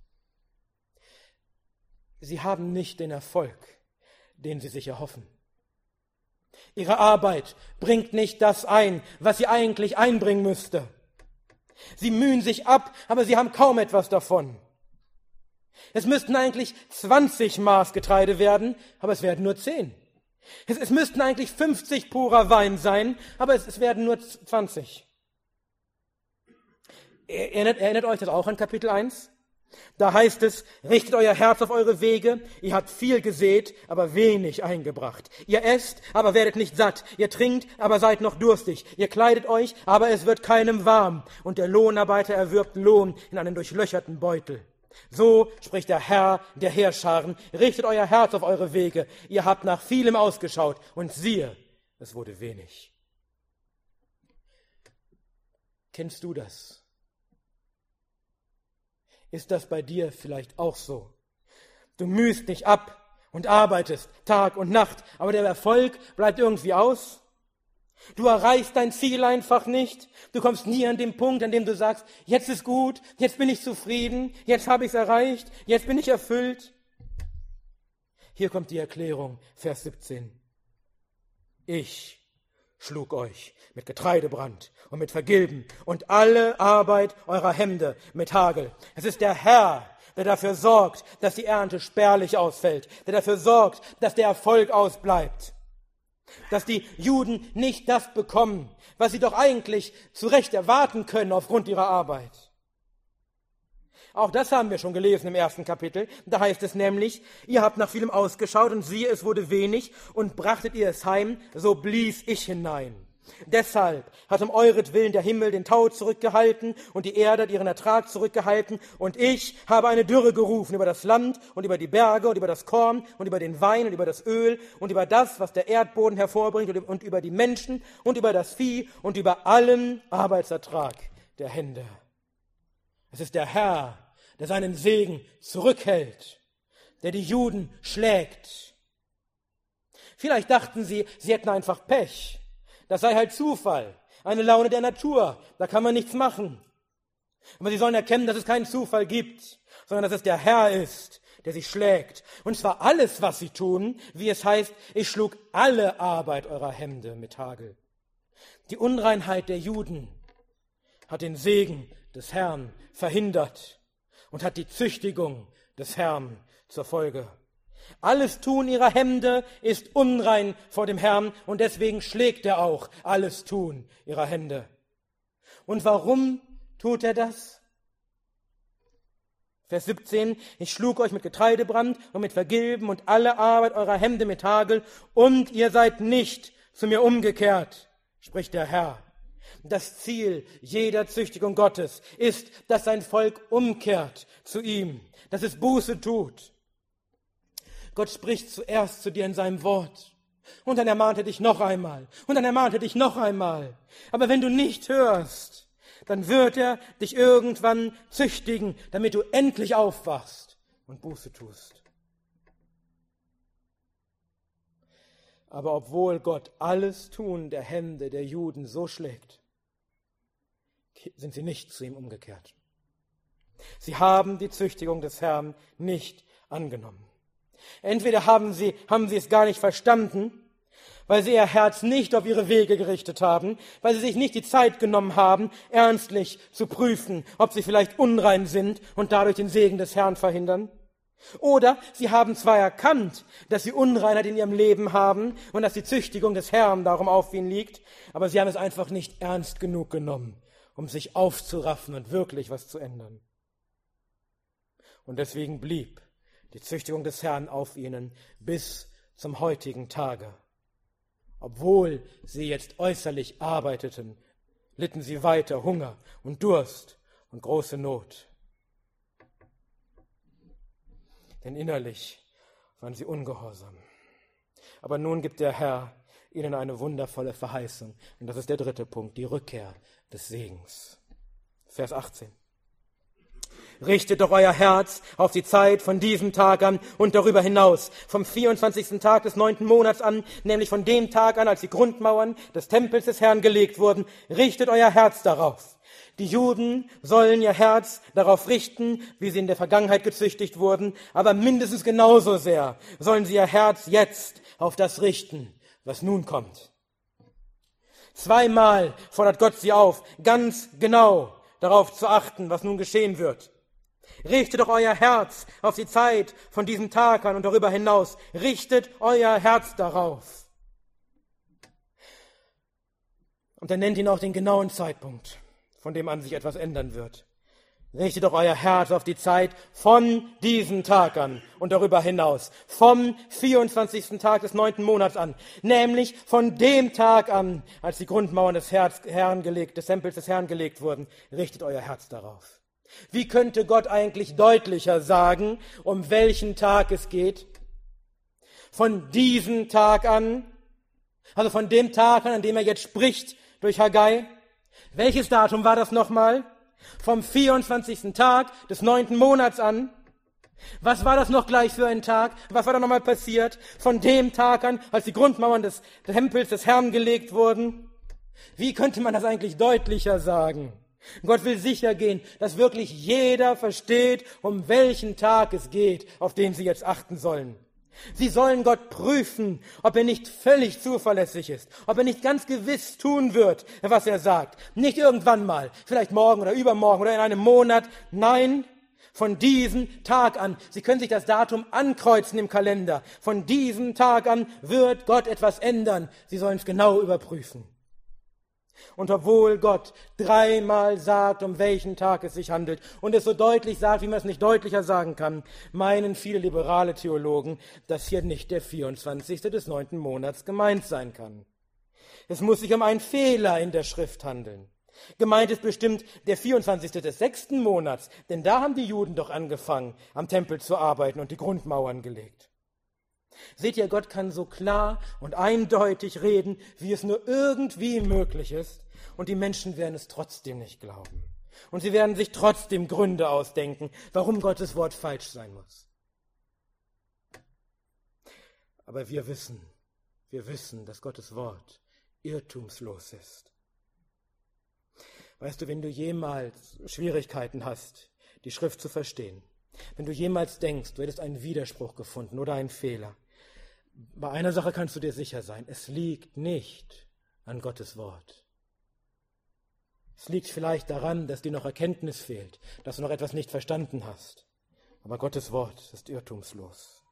Sie haben nicht den Erfolg, den Sie sich erhoffen. Ihre Arbeit bringt nicht das ein, was sie eigentlich einbringen müsste. Sie mühen sich ab, aber sie haben kaum etwas davon. Es müssten eigentlich zwanzig Maß Getreide werden, aber es werden nur zehn. Es, es müssten eigentlich fünfzig Pura Wein sein, aber es, es werden nur zwanzig. Erinnert, erinnert euch das auch an Kapitel eins? Da heißt es, richtet euer Herz auf eure Wege, ihr habt viel gesät, aber wenig eingebracht. Ihr esst, aber werdet nicht satt, ihr trinkt, aber seid noch durstig. Ihr kleidet euch, aber es wird keinem warm. Und der Lohnarbeiter erwirbt Lohn in einen durchlöcherten Beutel. So spricht der Herr der Heerscharen, richtet euer Herz auf eure Wege. Ihr habt nach vielem ausgeschaut, und siehe, es wurde wenig. Kennst du das? Ist das bei dir vielleicht auch so? Du mühst dich ab und arbeitest Tag und Nacht, aber der Erfolg bleibt irgendwie aus. Du erreichst dein Ziel einfach nicht. Du kommst nie an den Punkt, an dem du sagst, jetzt ist gut, jetzt bin ich zufrieden, jetzt habe ich es erreicht, jetzt bin ich erfüllt. Hier kommt die Erklärung, Vers siebzehn. Ich schlug euch mit Getreidebrand und mit Vergilben und alle Arbeit eurer Hände mit Hagel. Es ist der Herr, der dafür sorgt, dass die Ernte spärlich ausfällt, der dafür sorgt, dass der Erfolg ausbleibt, dass die Juden nicht das bekommen, was sie doch eigentlich zu Recht erwarten können aufgrund ihrer Arbeit. Auch das haben wir schon gelesen im ersten Kapitel. Da heißt es nämlich, ihr habt nach vielem ausgeschaut und siehe, es wurde wenig und brachtet ihr es heim, so blies ich hinein. Deshalb hat um euretwillen der Himmel den Tau zurückgehalten und die Erde hat ihren Ertrag zurückgehalten und ich habe eine Dürre gerufen über das Land und über die Berge und über das Korn und über den Wein und über das Öl und über das, was der Erdboden hervorbringt und über die Menschen und über das Vieh und über allen Arbeitsertrag der Hände. Es ist der Herr, der seinen Segen zurückhält, der die Juden schlägt. Vielleicht dachten sie, sie hätten einfach Pech. Das sei halt Zufall, eine Laune der Natur, da kann man nichts machen. Aber sie sollen erkennen, dass es keinen Zufall gibt, sondern dass es der Herr ist, der sie schlägt. Und zwar alles, was sie tun, wie es heißt, ich schlug alle Arbeit eurer Hände mit Hagel. Die Unreinheit der Juden hat den Segen des Herrn verhindert und hat die Züchtigung des Herrn zur Folge. Alles Tun ihrer Hände ist unrein vor dem Herrn und deswegen schlägt er auch alles Tun ihrer Hände. Und warum tut er das? Vers siebzehn, ich schlug euch mit Getreidebrand und mit Vergilben und alle Arbeit eurer Hände mit Hagel und ihr seid nicht zu mir umgekehrt, spricht der Herr. Das Ziel jeder Züchtigung Gottes ist, dass sein Volk umkehrt zu ihm, dass es Buße tut. Gott spricht zuerst zu dir in seinem Wort und dann ermahnt er dich noch einmal und dann ermahnt er dich noch einmal. Aber wenn du nicht hörst, dann wird er dich irgendwann züchtigen, damit du endlich aufwachst und Buße tust. Aber obwohl Gott alles Tun der Hände der Juden so schlägt, sind sie nicht zu ihm umgekehrt. Sie haben die Züchtigung des Herrn nicht angenommen. Entweder haben sie, haben sie es gar nicht verstanden, weil sie ihr Herz nicht auf ihre Wege gerichtet haben, weil sie sich nicht die Zeit genommen haben, ernstlich zu prüfen, ob sie vielleicht unrein sind und dadurch den Segen des Herrn verhindern. Oder sie haben zwar erkannt, dass sie Unreinheit in ihrem Leben haben und dass die Züchtigung des Herrn darum auf ihnen liegt, aber sie haben es einfach nicht ernst genug genommen, um sich aufzuraffen und wirklich was zu ändern. Und deswegen blieb die Züchtigung des Herrn auf ihnen bis zum heutigen Tage. Obwohl sie jetzt äußerlich arbeiteten, litten sie weiter Hunger und Durst und große Not. Denn innerlich waren sie ungehorsam. Aber nun gibt der Herr ihnen eine wundervolle Verheißung. Und das ist der dritte Punkt, die Rückkehr des Segens. Vers achtzehn. Richtet doch euer Herz auf die Zeit von diesem Tag an und darüber hinaus, vom vierundzwanzigsten Tag des neunten Monats an, nämlich von dem Tag an, als die Grundmauern des Tempels des Herrn gelegt wurden. Richtet euer Herz darauf. Die Juden sollen ihr Herz darauf richten, wie sie in der Vergangenheit gezüchtigt wurden, aber mindestens genauso sehr sollen sie ihr Herz jetzt auf das richten, was nun kommt. Zweimal fordert Gott sie auf, ganz genau darauf zu achten, was nun geschehen wird. Richtet doch euer Herz auf die Zeit von diesem Tag an und darüber hinaus. Richtet euer Herz darauf. Und er nennt ihn auch den genauen Zeitpunkt, von dem an sich etwas ändern wird. Richtet doch euer Herz auf die Zeit von diesem Tag an und darüber hinaus. Vom vierundzwanzigsten Tag des neunten Monats an. Nämlich von dem Tag an, als die Grundmauern des Herrn gelegt, des Tempels des Herrn gelegt wurden. Richtet euer Herz darauf. Wie könnte Gott eigentlich deutlicher sagen, um welchen Tag es geht? Von diesem Tag an, also von dem Tag an, an dem er jetzt spricht durch Haggai. Welches Datum war das nochmal? Vom vierundzwanzigsten Tag des neunten Monats an. Was war das noch gleich für ein Tag? Was war da nochmal passiert? Von dem Tag an, als die Grundmauern des Tempels des Herrn gelegt wurden. Wie könnte man das eigentlich deutlicher sagen? Gott will sicher gehen, dass wirklich jeder versteht, um welchen Tag es geht, auf den sie jetzt achten sollen. Sie sollen Gott prüfen, ob er nicht völlig zuverlässig ist, ob er nicht ganz gewiss tun wird, was er sagt. Nicht irgendwann mal, vielleicht morgen oder übermorgen oder in einem Monat. Nein, von diesem Tag an. Sie können sich das Datum ankreuzen im Kalender. Von diesem Tag an wird Gott etwas ändern. Sie sollen es genau überprüfen. Und obwohl Gott dreimal sagt, um welchen Tag es sich handelt und es so deutlich sagt, wie man es nicht deutlicher sagen kann, meinen viele liberale Theologen, dass hier nicht der vierundzwanzigste des neunten Monats gemeint sein kann. Es muss sich um einen Fehler in der Schrift handeln. Gemeint ist bestimmt der vierundzwanzigste des sechsten Monats, denn da haben die Juden doch angefangen, am Tempel zu arbeiten und die Grundmauern gelegt. Seht ihr, Gott kann so klar und eindeutig reden, wie es nur irgendwie möglich ist, und die Menschen werden es trotzdem nicht glauben. Und sie werden sich trotzdem Gründe ausdenken, warum Gottes Wort falsch sein muss. Aber wir wissen, wir wissen, dass Gottes Wort irrtumslos ist. Weißt du, wenn du jemals Schwierigkeiten hast, die Schrift zu verstehen, wenn du jemals denkst, du hättest einen Widerspruch gefunden oder einen Fehler, bei einer Sache kannst du dir sicher sein, es liegt nicht an Gottes Wort. Es liegt vielleicht daran, dass dir noch Erkenntnis fehlt, dass du noch etwas nicht verstanden hast. Aber Gottes Wort ist irrtumslos.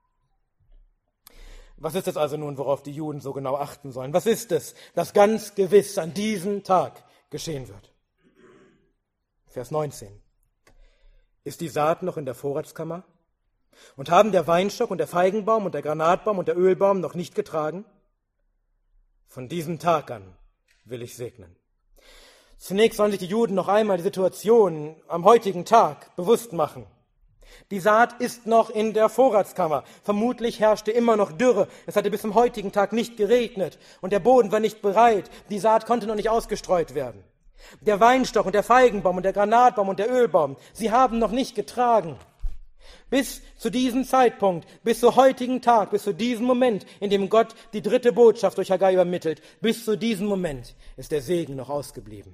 Was ist es also nun, worauf die Juden so genau achten sollen? Was ist es, das ganz gewiss an diesem Tag geschehen wird? Vers neunzehn. Ist die Saat noch in der Vorratskammer? Und haben der Weinstock und der Feigenbaum und der Granatbaum und der Ölbaum noch nicht getragen? Von diesem Tag an will ich segnen. Zunächst sollen sich die Juden noch einmal die Situation am heutigen Tag bewusst machen. Die Saat ist noch in der Vorratskammer. Vermutlich herrschte immer noch Dürre. Es hatte bis zum heutigen Tag nicht geregnet und der Boden war nicht bereit. Die Saat konnte noch nicht ausgestreut werden. Der Weinstock und der Feigenbaum und der Granatbaum und der Ölbaum, sie haben noch nicht getragen. Bis zu diesem Zeitpunkt, bis zu heutigen Tag, bis zu diesem Moment, in dem Gott die dritte Botschaft durch Haggai übermittelt, bis zu diesem Moment ist der Segen noch ausgeblieben.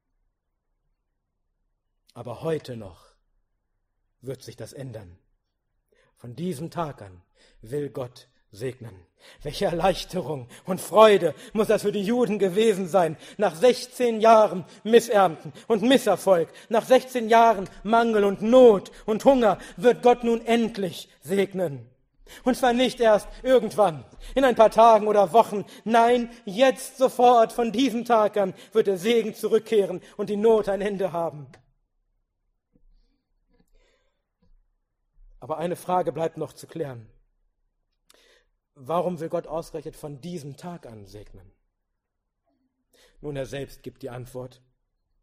Aber heute noch wird sich das ändern. Von diesem Tag an will Gott segnen. Welche Erleichterung und Freude muss das für die Juden gewesen sein, nach sechzehn Jahren Missernten und Misserfolg, nach sechzehn Jahren Mangel und Not und Hunger wird Gott nun endlich segnen. Und zwar nicht erst irgendwann, in ein paar Tagen oder Wochen, nein, jetzt sofort, von diesem Tag an wird der Segen zurückkehren und die Not ein Ende haben. Aber eine Frage bleibt noch zu klären. Warum will Gott ausgerechnet von diesem Tag an segnen? Nun, er selbst gibt die Antwort.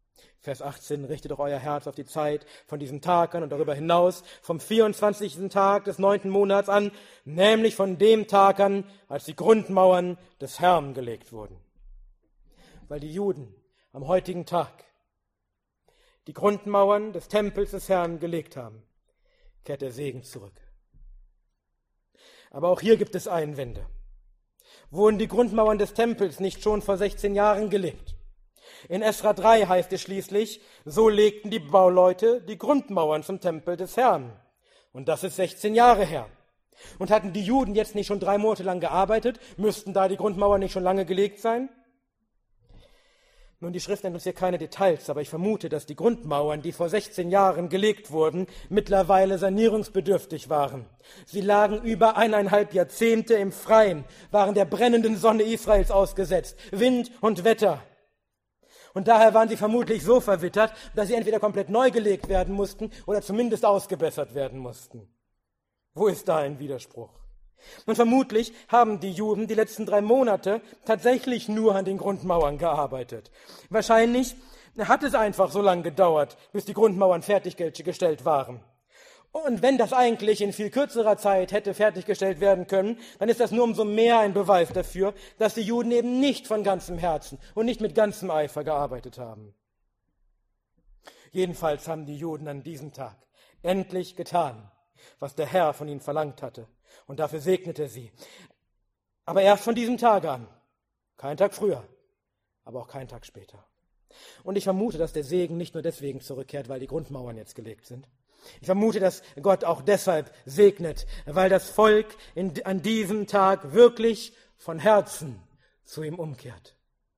Vers achtzehn, richtet doch euer Herz auf die Zeit von diesem Tag an und darüber hinaus vom vierundzwanzigsten Tag des neunten Monats an, nämlich von dem Tag an, als die Grundmauern des Herrn gelegt wurden. Weil die Juden am heutigen Tag die Grundmauern des Tempels des Herrn gelegt haben, kehrt der Segen zurück. Aber auch hier gibt es Einwände. Wurden die Grundmauern des Tempels nicht schon vor sechzehn Jahren gelegt? In Esra drei heißt es schließlich, so legten die Bauleute die Grundmauern zum Tempel des Herrn. Und das ist sechzehn Jahre her. Und hatten die Juden jetzt nicht schon drei Monate lang gearbeitet, müssten da die Grundmauern nicht schon lange gelegt sein? Nun, die Schrift nennt uns hier keine Details, aber ich vermute, dass die Grundmauern, die vor sechzehn Jahren gelegt wurden, mittlerweile sanierungsbedürftig waren. Sie lagen über eineinhalb Jahrzehnte im Freien, waren der brennenden Sonne Israels ausgesetzt, Wind und Wetter. Und daher waren sie vermutlich so verwittert, dass sie entweder komplett neu gelegt werden mussten oder zumindest ausgebessert werden mussten. Wo ist da ein Widerspruch? Und vermutlich haben die Juden die letzten drei Monate tatsächlich nur an den Grundmauern gearbeitet. Wahrscheinlich hat es einfach so lange gedauert, bis die Grundmauern fertiggestellt waren. Und wenn das eigentlich in viel kürzerer Zeit hätte fertiggestellt werden können, dann ist das nur umso mehr ein Beweis dafür, dass die Juden eben nicht von ganzem Herzen und nicht mit ganzem Eifer gearbeitet haben. Jedenfalls haben die Juden an diesem Tag endlich getan, was der Herr von ihnen verlangt hatte. Und dafür segnete er sie. Aber erst von diesem Tag an. Kein Tag früher, aber auch kein Tag später. Und ich vermute, dass der Segen nicht nur deswegen zurückkehrt, weil die Grundmauern jetzt gelegt sind. Ich vermute, dass Gott auch deshalb segnet, weil das Volk in, an diesem Tag wirklich von Herzen zu ihm umkehrt.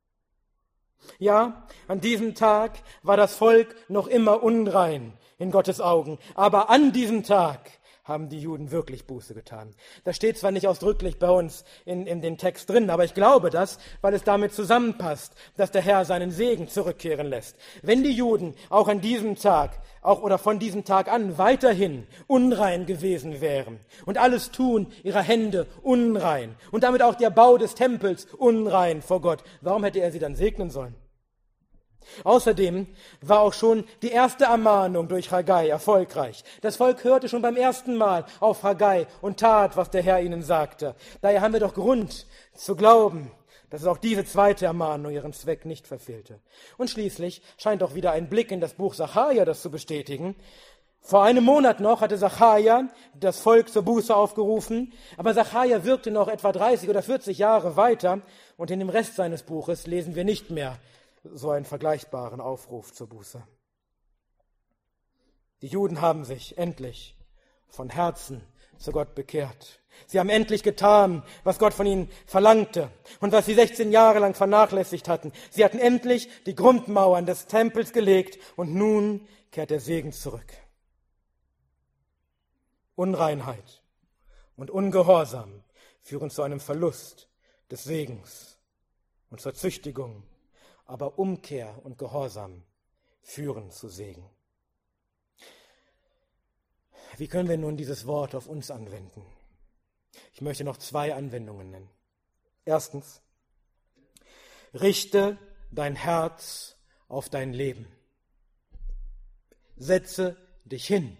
Ja, an diesem Tag war das Volk noch immer unrein in Gottes Augen, aber an diesem Tag haben die Juden wirklich Buße getan. Das steht zwar nicht ausdrücklich bei uns in, in den Text drin, aber ich glaube das, weil es damit zusammenpasst, dass der Herr seinen Segen zurückkehren lässt. Wenn die Juden auch an diesem Tag, auch oder von diesem Tag an weiterhin unrein gewesen wären und alles Tun ihrer Hände unrein und damit auch der Bau des Tempels unrein vor Gott, warum hätte er sie dann segnen sollen? Außerdem war auch schon die erste Ermahnung durch Haggai erfolgreich. Das Volk hörte schon beim ersten Mal auf Haggai und tat, was der Herr ihnen sagte. Daher haben wir doch Grund zu glauben, dass es auch diese zweite Ermahnung ihren Zweck nicht verfehlte. Und schließlich scheint auch wieder ein Blick in das Buch Sacharja das zu bestätigen. Vor einem Monat noch hatte Sacharja das Volk zur Buße aufgerufen, aber Sacharja wirkte noch etwa dreißig oder vierzig Jahre weiter und in dem Rest seines Buches lesen wir nicht mehr so einen vergleichbaren Aufruf zur Buße. Die Juden haben sich endlich von Herzen zu Gott bekehrt. Sie haben endlich getan, was Gott von ihnen verlangte und was sie sechzehn Jahre lang vernachlässigt hatten. Sie hatten endlich die Grundmauern des Tempels gelegt und nun kehrt der Segen zurück. Unreinheit und Ungehorsam führen zu einem Verlust des Segens und zur Züchtigung. Aber Umkehr und Gehorsam führen zu Segen. Wie können wir nun dieses Wort auf uns anwenden? Ich möchte noch zwei Anwendungen nennen. Erstens, richte dein Herz auf dein Leben. Setze dich hin.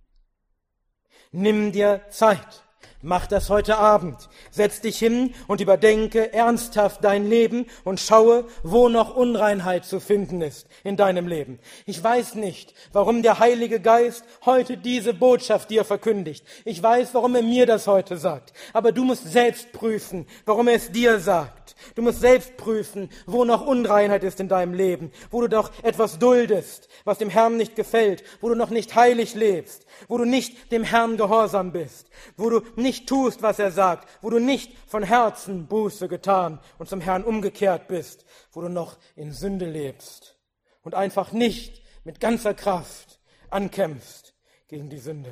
Nimm dir Zeit. Mach das heute Abend. Setz dich hin und überdenke ernsthaft dein Leben und schaue, wo noch Unreinheit zu finden ist in deinem Leben. Ich weiß nicht, warum der Heilige Geist heute diese Botschaft dir verkündigt. Ich weiß, warum er mir das heute sagt. Aber du musst selbst prüfen, warum er es dir sagt. Du musst selbst prüfen, wo noch Unreinheit ist in deinem Leben, wo du doch etwas duldest, was dem Herrn nicht gefällt, wo du noch nicht heilig lebst, wo du nicht dem Herrn gehorsam bist, wo du nicht tust, was er sagt, wo du nicht von Herzen Buße getan und zum Herrn umgekehrt bist, wo du noch in Sünde lebst und einfach nicht mit ganzer Kraft ankämpfst gegen die Sünde.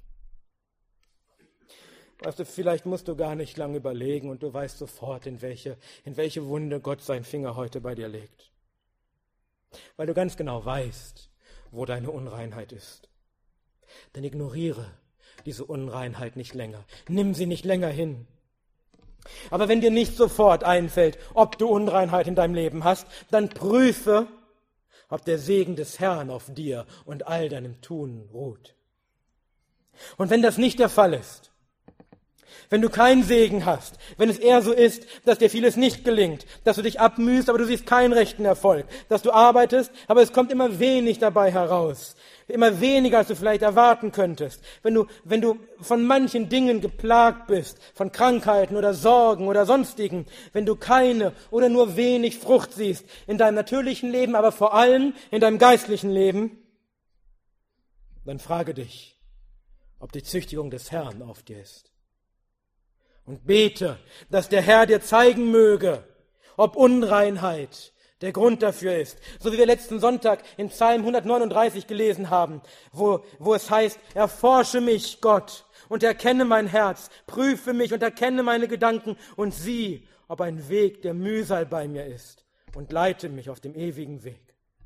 Weißt du, vielleicht musst du gar nicht lange überlegen und du weißt sofort, in welche, in welche Wunde Gott seinen Finger heute bei dir legt. Weil du ganz genau weißt, wo deine Unreinheit ist. Dann ignoriere diese Unreinheit nicht länger. Nimm sie nicht länger hin. Aber wenn dir nicht sofort einfällt, ob du Unreinheit in deinem Leben hast, dann prüfe, ob der Segen des Herrn auf dir und all deinem Tun ruht. Und wenn das nicht der Fall ist, wenn du keinen Segen hast, wenn es eher so ist, dass dir vieles nicht gelingt, dass du dich abmühst, aber du siehst keinen rechten Erfolg, dass du arbeitest, aber es kommt immer wenig dabei heraus, immer weniger, als du vielleicht erwarten könntest, wenn du, wenn du von manchen Dingen geplagt bist, von Krankheiten oder Sorgen oder sonstigen, wenn du keine oder nur wenig Frucht siehst in deinem natürlichen Leben, aber vor allem in deinem geistlichen Leben, dann frage dich, ob die Züchtigung des Herrn auf dir ist. Und bete, dass der Herr dir zeigen möge, ob Unreinheit der Grund dafür ist. So wie wir letzten Sonntag in Psalm hundertneununddreißig gelesen haben, wo, wo es heißt, erforsche mich, Gott, und erkenne mein Herz, prüfe mich und erkenne meine Gedanken und sieh, ob ein Weg der Mühsal bei mir ist und leite mich auf dem ewigen Weg.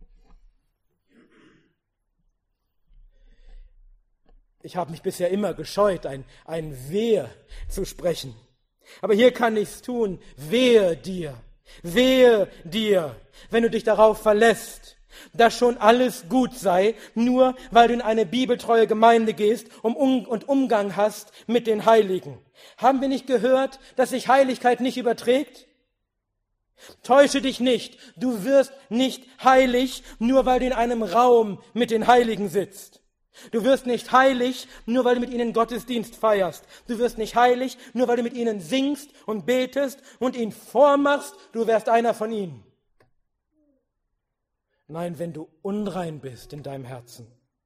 Ich habe mich bisher immer gescheut, ein, ein Wehe zu sprechen. Aber hier kann ich's tun. Wehe dir, wehe dir, wenn du dich darauf verlässt, dass schon alles gut sei, nur weil du in eine bibeltreue Gemeinde gehst um, um, und Umgang hast mit den Heiligen. Haben wir nicht gehört, dass sich Heiligkeit nicht überträgt? Täusche dich nicht, du wirst nicht heilig, nur weil du in einem Raum mit den Heiligen sitzt. Du wirst nicht heilig, nur weil du mit ihnen Gottesdienst feierst. Du wirst nicht heilig, nur weil du mit ihnen singst und betest und ihnen vormachst, du wärst einer von ihnen. Nein, wenn du unrein bist in deinem Herzen,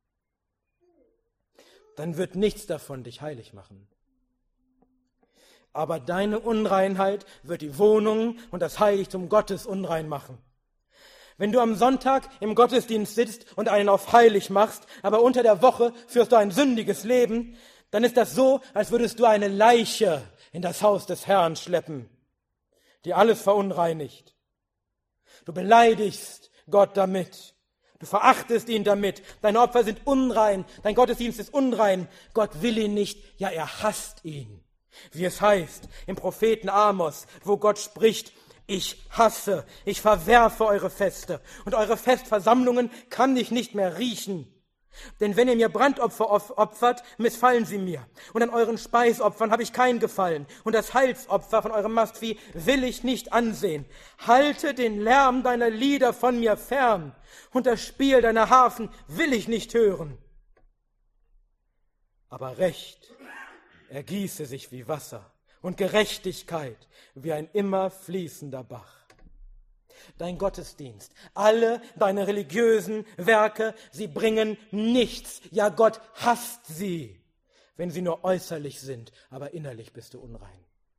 dann wird nichts davon dich heilig machen. Aber deine Unreinheit wird die Wohnung und das Heiligtum Gottes unrein machen. Wenn du am Sonntag im Gottesdienst sitzt und einen auf heilig machst, aber unter der Woche führst du ein sündiges Leben, dann ist das so, als würdest du eine Leiche in das Haus des Herrn schleppen, die alles verunreinigt. Du beleidigst Gott damit. Du verachtest ihn damit. Deine Opfer sind unrein. Dein Gottesdienst ist unrein. Gott will ihn nicht. Ja, er hasst ihn. Wie es heißt im Propheten Amos, wo Gott spricht, ich hasse, ich verwerfe eure Feste und eure Festversammlungen kann ich nicht mehr riechen. Denn wenn ihr mir Brandopfer opfert, missfallen sie mir. Und an euren Speisopfern habe ich kein Gefallen. Und das Heilsopfer von eurem Mastvieh will ich nicht ansehen. Halte den Lärm deiner Lieder von mir fern. Und das Spiel deiner Harfen will ich nicht hören. Aber Recht ergieße sich wie Wasser und Gerechtigkeit wie ein immer fließender Bach. Dein Gottesdienst, alle deine religiösen Werke, sie bringen nichts. Ja, Gott hasst sie, wenn sie nur äußerlich sind, aber innerlich bist du unrein.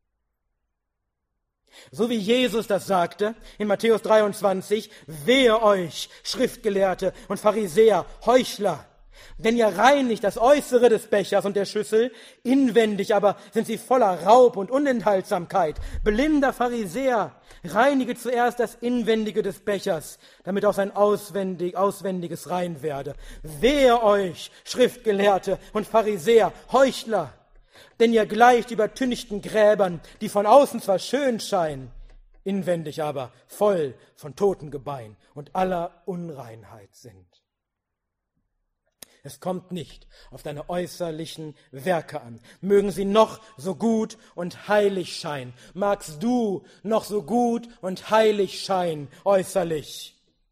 So wie Jesus das sagte in Matthäus dreiundzwanzig, wehe euch, Schriftgelehrte und Pharisäer, Heuchler, denn ihr reinigt das Äußere des Bechers und der Schüssel, inwendig aber sind sie voller Raub und Unenthaltsamkeit. Blinder Pharisäer, reinige zuerst das Inwendige des Bechers, damit auch sein Auswendig, Auswendiges rein werde. Wehe euch, Schriftgelehrte und Pharisäer, Heuchler, denn ihr gleicht übertünchten Gräbern, die von außen zwar schön scheinen, inwendig aber voll von Totengebein und aller Unreinheit sind. Es kommt nicht auf deine äußerlichen Werke an. Mögen sie noch so gut und heilig scheinen. Magst du noch so gut und heilig scheinen, äußerlich.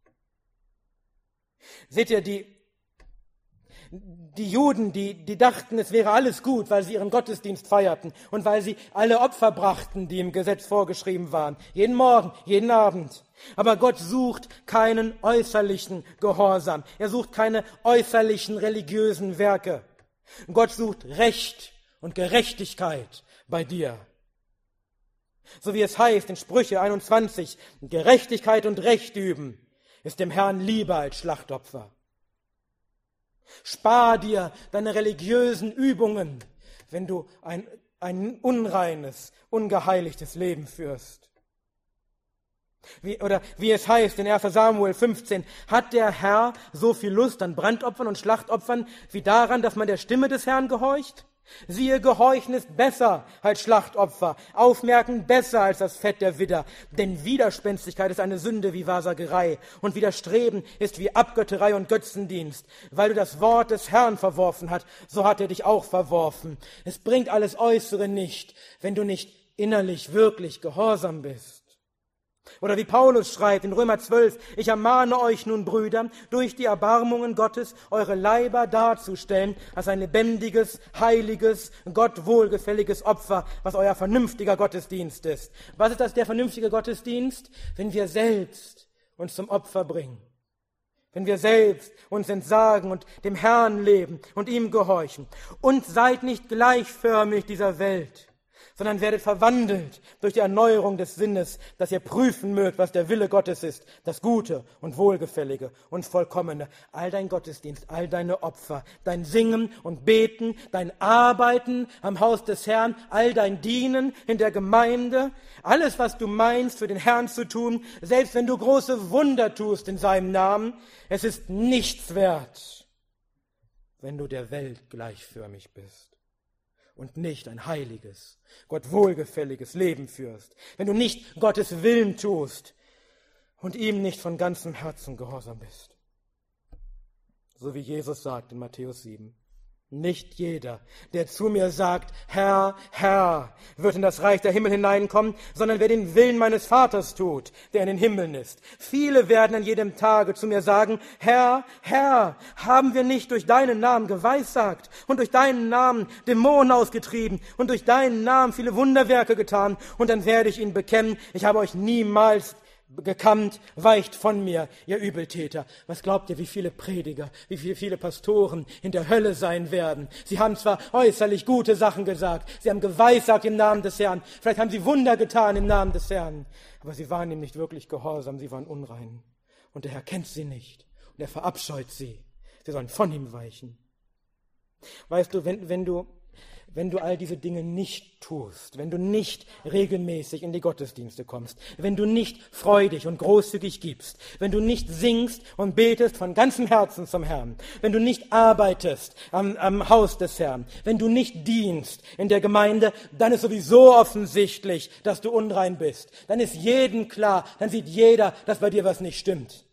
Seht ihr, die, die Juden, die, die dachten, es wäre alles gut, weil sie ihren Gottesdienst feierten und weil sie alle Opfer brachten, die im Gesetz vorgeschrieben waren. Jeden Morgen, jeden Abend. Aber Gott sucht keinen äußerlichen Gehorsam. Er sucht keine äußerlichen religiösen Werke. Gott sucht Recht und Gerechtigkeit bei dir. So wie es heißt in Sprüche einundzwanzig, Gerechtigkeit und Recht üben ist dem Herrn lieber als Schlachtopfer. Spar dir deine religiösen Übungen, wenn du ein, ein unreines, ungeheiligtes Leben führst. Wie, oder wie es heißt in erster Samuel fünfzehn, hat der Herr so viel Lust an Brandopfern und Schlachtopfern wie daran, dass man der Stimme des Herrn gehorcht? Siehe, Gehorchen ist besser als Schlachtopfer, Aufmerken besser als das Fett der Widder. Denn Widerspenstigkeit ist eine Sünde wie Wahrsagerei und Widerstreben ist wie Abgötterei und Götzendienst. Weil du das Wort des Herrn verworfen hast, so hat er dich auch verworfen. Es bringt alles Äußere nicht, wenn du nicht innerlich wirklich gehorsam bist. Oder wie Paulus schreibt in Römer zwölf, ich ermahne euch nun, Brüder, durch die Erbarmungen Gottes eure Leiber darzustellen als ein lebendiges, heiliges, Gott wohlgefälliges Opfer, was euer vernünftiger Gottesdienst ist. Was ist das, der vernünftige Gottesdienst? Wenn wir selbst uns zum Opfer bringen. Wenn wir selbst uns entsagen und dem Herrn leben und ihm gehorchen. Und seid nicht gleichförmig dieser Welt, sondern werdet verwandelt durch die Erneuerung des Sinnes, dass ihr prüfen mögt, was der Wille Gottes ist, das Gute und Wohlgefällige und Vollkommene. All dein Gottesdienst, all deine Opfer, dein Singen und Beten, dein Arbeiten am Haus des Herrn, all dein Dienen in der Gemeinde, alles, was du meinst, für den Herrn zu tun, selbst wenn du große Wunder tust in seinem Namen, es ist nichts wert, wenn du der Welt gleichförmig bist und nicht ein heiliges, Gott wohlgefälliges Leben führst, wenn du nicht Gottes Willen tust und ihm nicht von ganzem Herzen gehorsam bist. So wie Jesus sagt in Matthäus sieben, nicht jeder, der zu mir sagt, Herr, Herr, wird in das Reich der Himmel hineinkommen, sondern wer den Willen meines Vaters tut, der in den Himmeln ist. Viele werden an jedem Tage zu mir sagen, Herr, Herr, haben wir nicht durch deinen Namen geweissagt und durch deinen Namen Dämonen ausgetrieben und durch deinen Namen viele Wunderwerke getan? Und dann werde ich ihnen bekennen, ich habe euch niemals gekannt, weicht von mir, ihr Übeltäter. Was glaubt ihr, wie viele Prediger, wie viele, viele Pastoren in der Hölle sein werden? Sie haben zwar äußerlich gute Sachen gesagt, sie haben geweissagt im Namen des Herrn, vielleicht haben sie Wunder getan im Namen des Herrn, aber sie waren ihm nicht wirklich gehorsam, sie waren unrein. Und der Herr kennt sie nicht und er verabscheut sie. Sie sollen von ihm weichen. Weißt du, wenn, wenn du Wenn du all diese Dinge nicht tust, wenn du nicht regelmäßig in die Gottesdienste kommst, wenn du nicht freudig und großzügig gibst, wenn du nicht singst und betest von ganzem Herzen zum Herrn, wenn du nicht arbeitest am, am Haus des Herrn, wenn du nicht dienst in der Gemeinde, dann ist sowieso offensichtlich, dass du unrein bist. Dann ist jedem klar, dann sieht jeder, dass bei dir was nicht stimmt.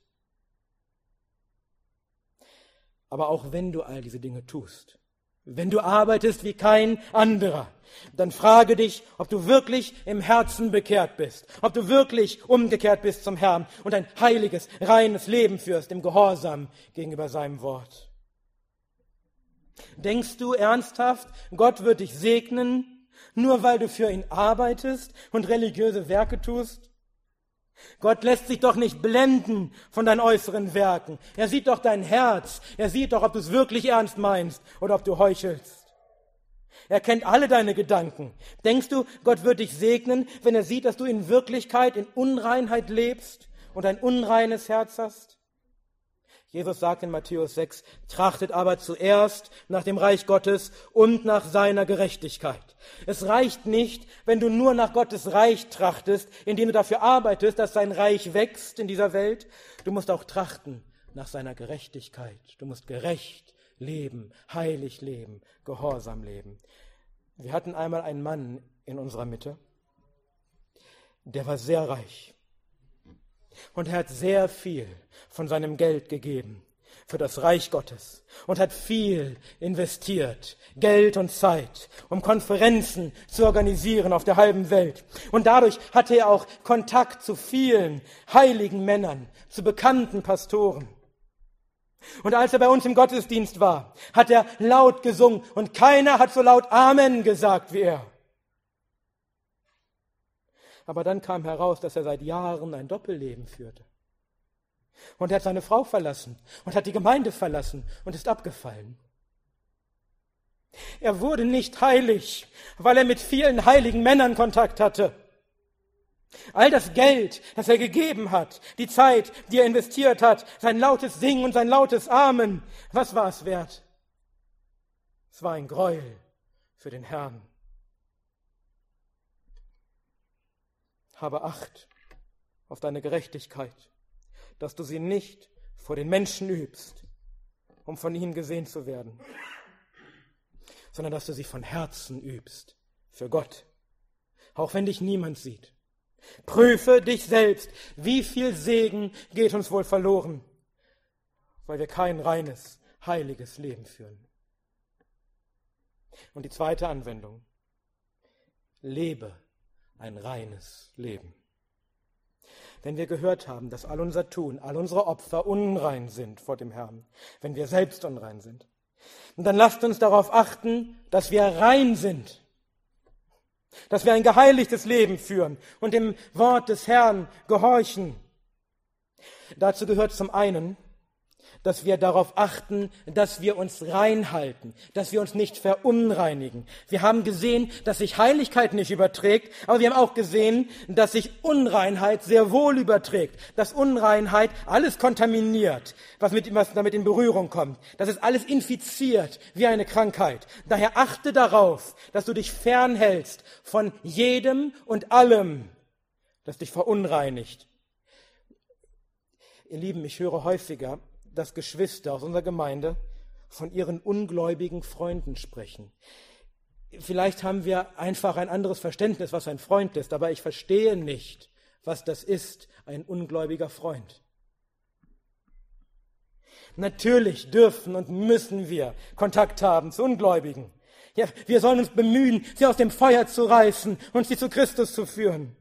Aber auch wenn du all diese Dinge tust, wenn du arbeitest wie kein anderer, dann frage dich, ob du wirklich im Herzen bekehrt bist, ob du wirklich umgekehrt bist zum Herrn und ein heiliges, reines Leben führst im Gehorsam gegenüber seinem Wort. Denkst du ernsthaft, Gott wird dich segnen, nur weil du für ihn arbeitest und religiöse Werke tust? Gott lässt sich doch nicht blenden von deinen äußeren Werken. Er sieht doch dein Herz. Er sieht doch, ob du es wirklich ernst meinst oder ob du heuchelst. Er kennt alle deine Gedanken. Denkst du, Gott wird dich segnen, wenn er sieht, dass du in Wirklichkeit in Unreinheit lebst und ein unreines Herz hast? Jesus sagt in Matthäus sechs, trachtet aber zuerst nach dem Reich Gottes und nach seiner Gerechtigkeit. Es reicht nicht, wenn du nur nach Gottes Reich trachtest, indem du dafür arbeitest, dass sein Reich wächst in dieser Welt. Du musst auch trachten nach seiner Gerechtigkeit. Du musst gerecht leben, heilig leben, gehorsam leben. Wir hatten einmal einen Mann in unserer Mitte, der war sehr reich. Und er hat sehr viel von seinem Geld gegeben für das Reich Gottes und hat viel investiert, Geld und Zeit, um Konferenzen zu organisieren auf der halben Welt. Und dadurch hatte er auch Kontakt zu vielen heiligen Männern, zu bekannten Pastoren. Und als er bei uns im Gottesdienst war, hat er laut gesungen und keiner hat so laut Amen gesagt wie er. Aber dann kam heraus, dass er seit Jahren ein Doppelleben führte. Und er hat seine Frau verlassen und hat die Gemeinde verlassen und ist abgefallen. Er wurde nicht heilig, weil er mit vielen heiligen Männern Kontakt hatte. All das Geld, das er gegeben hat, die Zeit, die er investiert hat, sein lautes Singen und sein lautes Amen, was war es wert? Es war ein Gräuel für den Herrn. Habe Acht auf deine Gerechtigkeit, dass du sie nicht vor den Menschen übst, um von ihnen gesehen zu werden. sondern dass du sie von Herzen übst, für Gott, auch wenn dich niemand sieht. Prüfe dich selbst, wie viel Segen geht uns wohl verloren, weil wir kein reines, heiliges Leben führen. Und die zweite Anwendung: Lebe ein reines Leben. Wenn wir gehört haben, dass all unser Tun, all unsere Opfer unrein sind vor dem Herrn, wenn wir selbst unrein sind, und dann lasst uns darauf achten, dass wir rein sind, dass wir ein geheiligtes Leben führen und dem Wort des Herrn gehorchen. Dazu gehört zum einen, dass wir darauf achten, dass wir uns reinhalten, dass wir uns nicht verunreinigen. Wir haben gesehen, dass sich Heiligkeit nicht überträgt, aber wir haben auch gesehen, dass sich Unreinheit sehr wohl überträgt, dass Unreinheit alles kontaminiert, was, mit, was damit in Berührung kommt. Das ist alles infiziert wie eine Krankheit. Daher achte darauf, dass du dich fernhältst von jedem und allem, das dich verunreinigt. Ihr Lieben, ich höre häufiger, dass Geschwister aus unserer Gemeinde von ihren ungläubigen Freunden sprechen. Vielleicht haben wir einfach ein anderes Verständnis, was ein Freund ist, aber ich verstehe nicht, was das ist, ein ungläubiger Freund. Natürlich dürfen und müssen wir Kontakt haben zu Ungläubigen. Ja, wir sollen uns bemühen, sie aus dem Feuer zu reißen und sie zu Christus zu führen.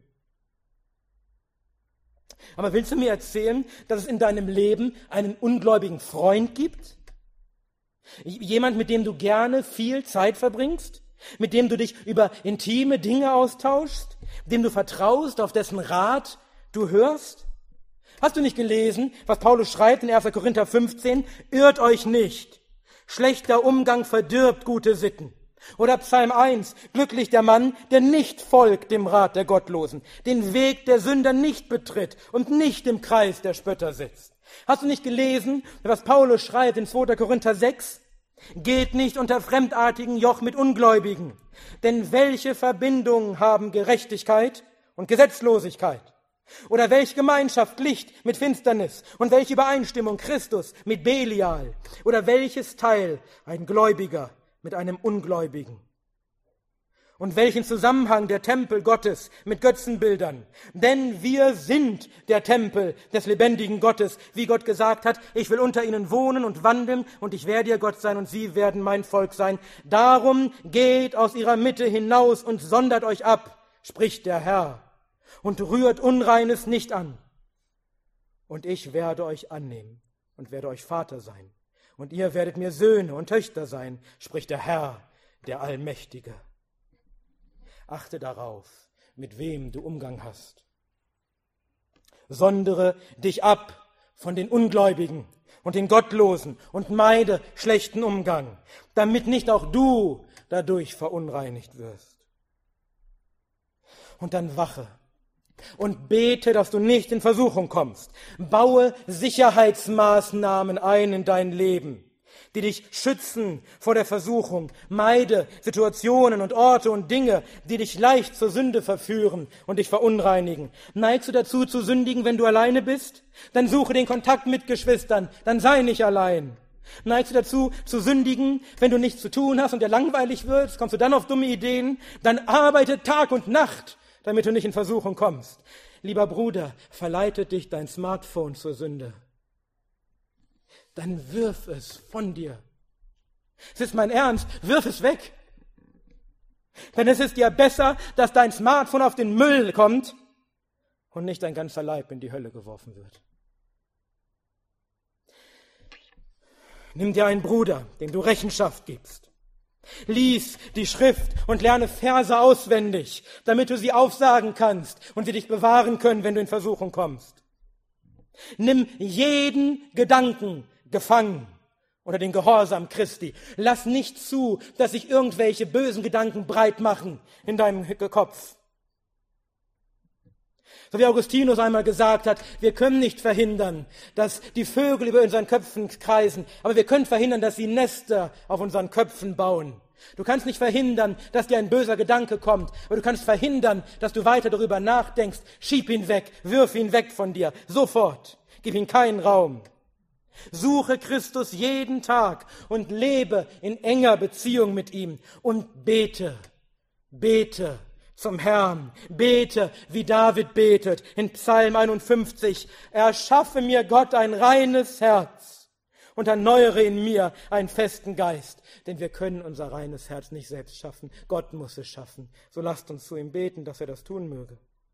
Aber willst du mir erzählen, dass es in deinem Leben einen ungläubigen Freund gibt? Jemand, mit dem du gerne viel Zeit verbringst? Mit dem du dich über intime Dinge austauschst? Dem du vertraust, auf dessen Rat du hörst? Hast du nicht gelesen, was Paulus schreibt in erster Korinther fünfzehn? Irrt euch nicht. Schlechter Umgang verdirbt gute Sitten. Oder Psalm eins, glücklich der Mann, der nicht folgt dem Rat der Gottlosen, den Weg der Sünder nicht betritt und nicht im Kreis der Spötter sitzt. Hast du nicht gelesen, was Paulus schreibt in zweiter Korinther sechs? Geht nicht unter fremdartigen Joch mit Ungläubigen, denn welche Verbindung haben Gerechtigkeit und Gesetzlosigkeit? Oder welche Gemeinschaft Licht mit Finsternis und welche Übereinstimmung Christus mit Belial? Oder welches Teil ein Gläubiger mit einem Ungläubigen? Und welchen Zusammenhang der Tempel Gottes mit Götzenbildern? Denn wir sind der Tempel des lebendigen Gottes, wie Gott gesagt hat, ich will unter ihnen wohnen und wandeln und ich werde ihr Gott sein und sie werden mein Volk sein. Darum geht aus ihrer Mitte hinaus und sondert euch ab, spricht der Herr, und rührt Unreines nicht an. Und ich werde euch annehmen und werde euch Vater sein. Und ihr werdet mir Söhne und Töchter sein, spricht der Herr, der Allmächtige. Achte darauf, mit wem du Umgang hast. Sondere dich ab von den Ungläubigen und den Gottlosen und meide schlechten Umgang, damit nicht auch du dadurch verunreinigt wirst. Und dann wache und bete, dass du nicht in Versuchung kommst. Baue Sicherheitsmaßnahmen ein in dein Leben, die dich schützen vor der Versuchung. Meide Situationen und Orte und Dinge, die dich leicht zur Sünde verführen und dich verunreinigen. Neigst du dazu zu sündigen, wenn du alleine bist? Dann suche den Kontakt mit Geschwistern, dann sei nicht allein. Neigst du dazu zu sündigen, wenn du nichts zu tun hast und dir langweilig wird? Kommst du dann auf dumme Ideen? Dann arbeite Tag und Nacht, damit du nicht in Versuchung kommst. Lieber Bruder, verleitet dich dein Smartphone zur Sünde. Dann wirf es von dir. Es ist mein Ernst, wirf es weg. Denn es ist dir besser, dass dein Smartphone auf den Müll kommt und nicht dein ganzer Leib in die Hölle geworfen wird. Nimm dir einen Bruder, dem du Rechenschaft gibst. Lies die Schrift und lerne Verse auswendig, damit du sie aufsagen kannst und sie dich bewahren können, wenn du in Versuchung kommst. Nimm jeden Gedanken gefangen unter den Gehorsam Christi. Lass nicht zu, dass sich irgendwelche bösen Gedanken breit machen in deinem Kopf. So wie Augustinus einmal gesagt hat, wir können nicht verhindern, dass die Vögel über unseren Köpfen kreisen, aber wir können verhindern, dass sie Nester auf unseren Köpfen bauen. Du kannst nicht verhindern, dass dir ein böser Gedanke kommt, aber du kannst verhindern, dass du weiter darüber nachdenkst. Schieb ihn weg, wirf ihn weg von dir, sofort. Gib ihm keinen Raum. Suche Christus jeden Tag und lebe in enger Beziehung mit ihm und bete, bete zum Herrn, bete, wie David betet in Psalm einundfünfzig. Erschaffe mir, Gott, ein reines Herz und erneuere in mir einen festen Geist. Denn wir können unser reines Herz nicht selbst schaffen. Gott muss es schaffen. So lasst uns zu ihm beten, dass er das tun möge.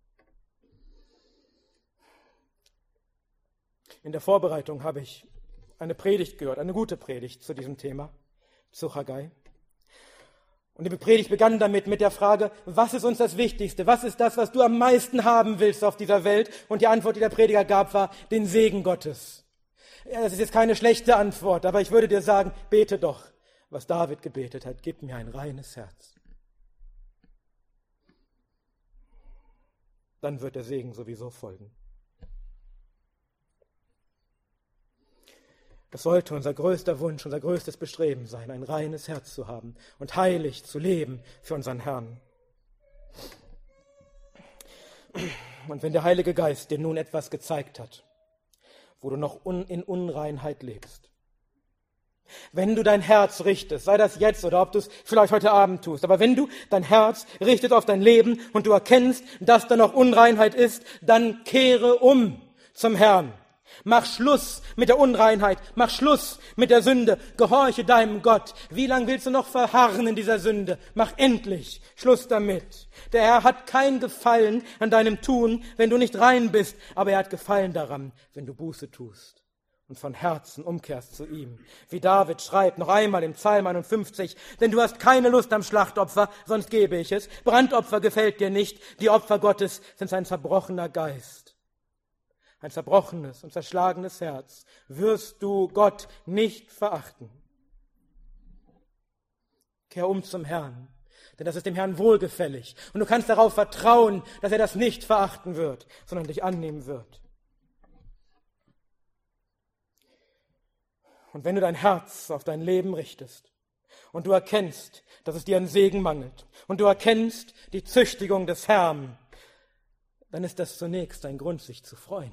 In der Vorbereitung habe ich eine Predigt gehört, eine gute Predigt zu diesem Thema, zu Haggai. Und die Predigt begann damit mit der Frage, was ist uns das Wichtigste? Was ist das, was du am meisten haben willst auf dieser Welt? Und die Antwort, die der Prediger gab, war den Segen Gottes. Ja, das ist jetzt keine schlechte Antwort, aber ich würde dir sagen, bete doch, was David gebetet hat, gib mir ein reines Herz. Dann wird der Segen sowieso folgen. Das sollte unser größter Wunsch, unser größtes Bestreben sein, ein reines Herz zu haben und heilig zu leben für unseren Herrn. Und wenn der Heilige Geist dir nun etwas gezeigt hat, wo du noch un- in Unreinheit lebst, wenn du dein Herz richtest, sei das jetzt oder ob du es vielleicht heute Abend tust, aber wenn du dein Herz richtest auf dein Leben und du erkennst, dass da noch Unreinheit ist, dann kehre um zum Herrn. Mach Schluss mit der Unreinheit, mach Schluss mit der Sünde, gehorche deinem Gott. Wie lange willst du noch verharren in dieser Sünde? Mach endlich Schluss damit. Der Herr hat kein Gefallen an deinem Tun, wenn du nicht rein bist, aber er hat Gefallen daran, wenn du Buße tust und von Herzen umkehrst zu ihm. Wie David schreibt, noch einmal im Psalm einundfünfzig, denn du hast keine Lust am Schlachtopfer, sonst gebe ich es. Brandopfer gefällt dir nicht, die Opfer Gottes sind ein zerbrochener Geist. Ein zerbrochenes und zerschlagenes Herz wirst du Gott nicht verachten. Kehr um zum Herrn, denn das ist dem Herrn wohlgefällig. Und du kannst darauf vertrauen, dass er das nicht verachten wird, sondern dich annehmen wird. Und wenn du dein Herz auf dein Leben richtest und du erkennst, dass es dir an Segen mangelt und du erkennst die Züchtigung des Herrn, dann ist das zunächst ein Grund, sich zu freuen.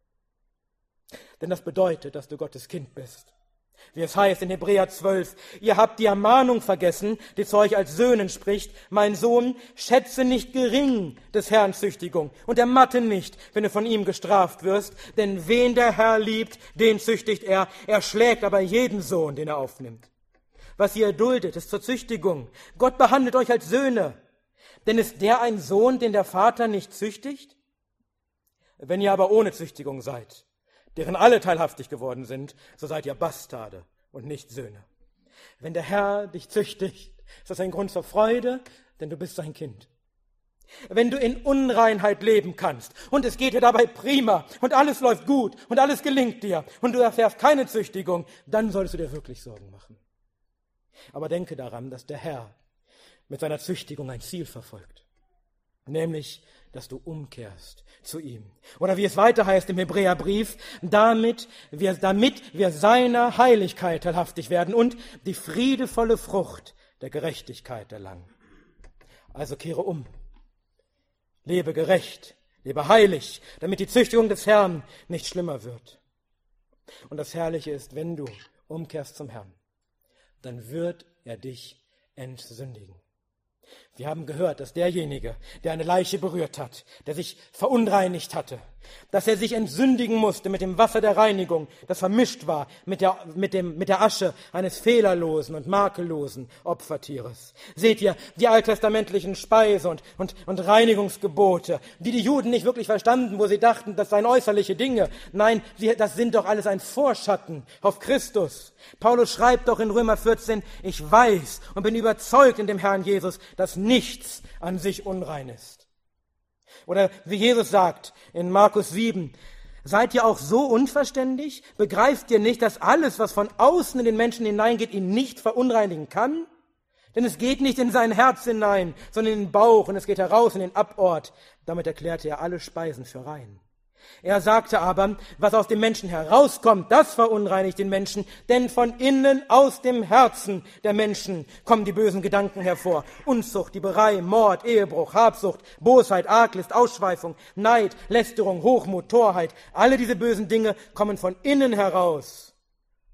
Denn das bedeutet, dass du Gottes Kind bist. Wie es heißt in Hebräer zwölf, ihr habt die Ermahnung vergessen, die zu euch als Söhnen spricht, mein Sohn, schätze nicht gering des Herrn Züchtigung und ermatte nicht, wenn du von ihm gestraft wirst, denn wen der Herr liebt, den züchtigt er, er schlägt aber jeden Sohn, den er aufnimmt. Was ihr erduldet, ist zur Züchtigung. Gott behandelt euch als Söhne. Denn ist der ein Sohn, den der Vater nicht züchtigt? Wenn ihr aber ohne Züchtigung seid, deren alle teilhaftig geworden sind, so seid ihr Bastarde und nicht Söhne. Wenn der Herr dich züchtigt, ist das ein Grund zur Freude, denn du bist sein Kind. Wenn du in Unreinheit leben kannst und es geht dir dabei prima und alles läuft gut und alles gelingt dir und du erfährst keine Züchtigung, dann solltest du dir wirklich Sorgen machen. Aber denke daran, dass der Herr mit seiner Züchtigung ein Ziel verfolgt, nämlich, dass du umkehrst zu ihm. Oder wie es weiter heißt im Hebräerbrief, damit wir, damit wir seiner Heiligkeit teilhaftig werden und die friedevolle Frucht der Gerechtigkeit erlangen. Also kehre um, lebe gerecht, lebe heilig, damit die Züchtigung des Herrn nicht schlimmer wird. Und das Herrliche ist, wenn du umkehrst zum Herrn, dann wird er dich entsündigen. Wir haben gehört, dass derjenige, der eine Leiche berührt hat, der sich verunreinigt hatte, dass er sich entsündigen musste mit dem Wasser der Reinigung, das vermischt war mit der, mit dem, mit der Asche eines fehlerlosen und makellosen Opfertieres. Seht ihr, die alttestamentlichen Speise- und, und, und Reinigungsgebote, die die Juden nicht wirklich verstanden, wo sie dachten, das seien äußerliche Dinge. Nein, sie, das sind doch alles ein Vorschatten auf Christus. Paulus schreibt doch in Römer vierzehn, ich weiß und bin überzeugt in dem Herrn Jesus, dass nichts an sich unrein ist. Oder wie Jesus sagt in Markus sieben, seid ihr auch so unverständig? Begreift ihr nicht, dass alles, was von außen in den Menschen hineingeht, ihn nicht verunreinigen kann? Denn es geht nicht in sein Herz hinein, sondern in den Bauch und es geht heraus in den Abort. Damit erklärte er alle Speisen für rein. Er sagte aber, was aus dem Menschen herauskommt, das verunreinigt den Menschen, denn von innen aus dem Herzen der Menschen kommen die bösen Gedanken hervor. Unzucht, Dieberei, Mord, Ehebruch, Habsucht, Bosheit, Arglist, Ausschweifung, Neid, Lästerung, Hochmut, Torheit. Alle diese bösen Dinge kommen von innen heraus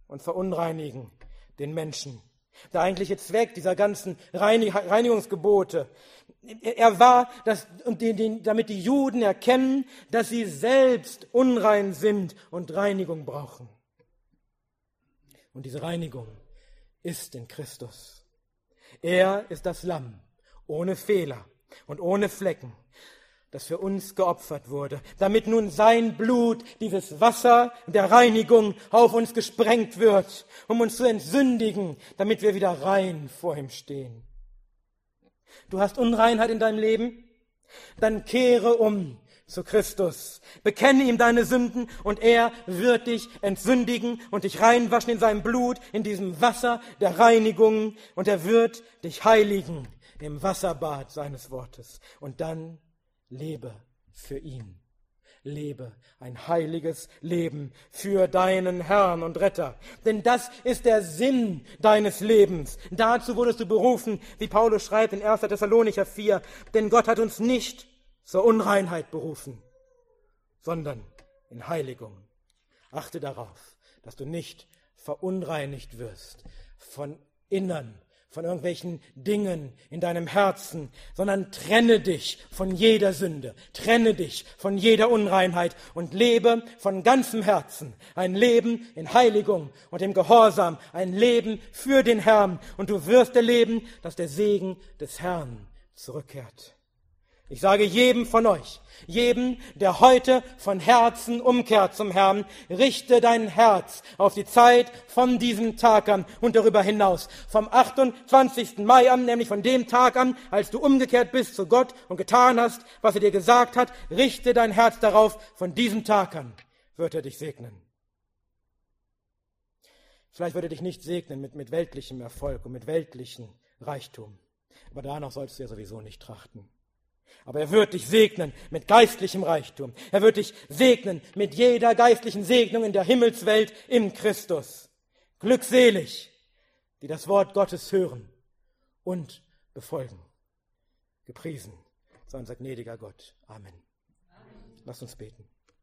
und verunreinigen den Menschen. Der eigentliche Zweck dieser ganzen Reinigungsgebote, er war, dass, damit die Juden erkennen, dass sie selbst unrein sind und Reinigung brauchen. Und diese Reinigung ist in Christus. Er ist das Lamm, ohne Fehler und ohne Flecken, das für uns geopfert wurde, damit nun sein Blut, dieses Wasser der Reinigung, auf uns gesprengt wird, um uns zu entsündigen, damit wir wieder rein vor ihm stehen. Du hast Unreinheit in deinem Leben? Dann kehre um zu Christus. Bekenne ihm deine Sünden und er wird dich entsündigen und dich reinwaschen in seinem Blut, in diesem Wasser der Reinigung, und er wird dich heiligen im Wasserbad seines Wortes. Und dann lebe für ihn. Lebe ein heiliges Leben für deinen Herrn und Retter. Denn das ist der Sinn deines Lebens. Dazu wurdest du berufen, wie Paulus schreibt in erster Thessalonicher vier. Denn Gott hat uns nicht zur Unreinheit berufen, sondern in Heiligung. Achte darauf, dass du nicht verunreinigt wirst von Innern, von irgendwelchen Dingen in deinem Herzen, sondern trenne dich von jeder Sünde, trenne dich von jeder Unreinheit und lebe von ganzem Herzen ein Leben in Heiligung und im Gehorsam, ein Leben für den Herrn, und du wirst erleben, dass der Segen des Herrn zurückkehrt. Ich sage jedem von euch, jedem, der heute von Herzen umkehrt zum Herrn, richte dein Herz auf die Zeit von diesem Tag an und darüber hinaus. Vom achtundzwanzigsten Mai an, nämlich von dem Tag an, als du umgekehrt bist zu Gott und getan hast, was er dir gesagt hat, richte dein Herz darauf. Von diesem Tag an wird er dich segnen. Vielleicht wird er dich nicht segnen mit, mit weltlichem Erfolg und mit weltlichem Reichtum. Aber danach sollst du ja sowieso nicht trachten. Aber er wird dich segnen mit geistlichem Reichtum. Er wird dich segnen mit jeder geistlichen Segnung in der Himmelswelt in Christus. Glückselig, die das Wort Gottes hören und befolgen. Gepriesen sei unser gnädiger Gott. Amen. Amen. Lasst uns beten.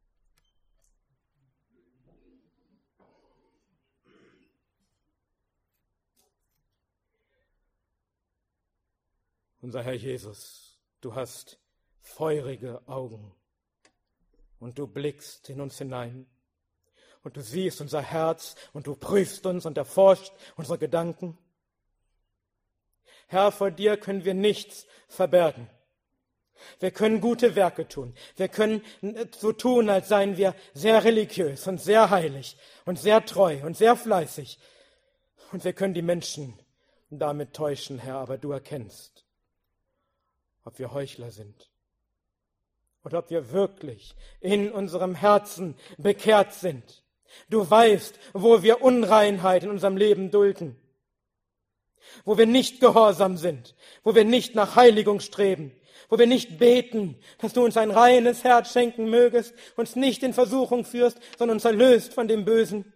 Unser Herr Jesus, du hast feurige Augen und du blickst in uns hinein und du siehst unser Herz und du prüfst uns und erforscht unsere Gedanken. Herr, vor dir können wir nichts verbergen. Wir können gute Werke tun. Wir können so tun, als seien wir sehr religiös und sehr heilig und sehr treu und sehr fleißig. Und wir können die Menschen damit täuschen, Herr, aber du erkennst, ob wir Heuchler sind oder ob wir wirklich in unserem Herzen bekehrt sind. Du weißt, wo wir Unreinheit in unserem Leben dulden, wo wir nicht gehorsam sind, wo wir nicht nach Heiligung streben, wo wir nicht beten, dass du uns ein reines Herz schenken mögest, uns nicht in Versuchung führst, sondern uns erlöst von dem Bösen.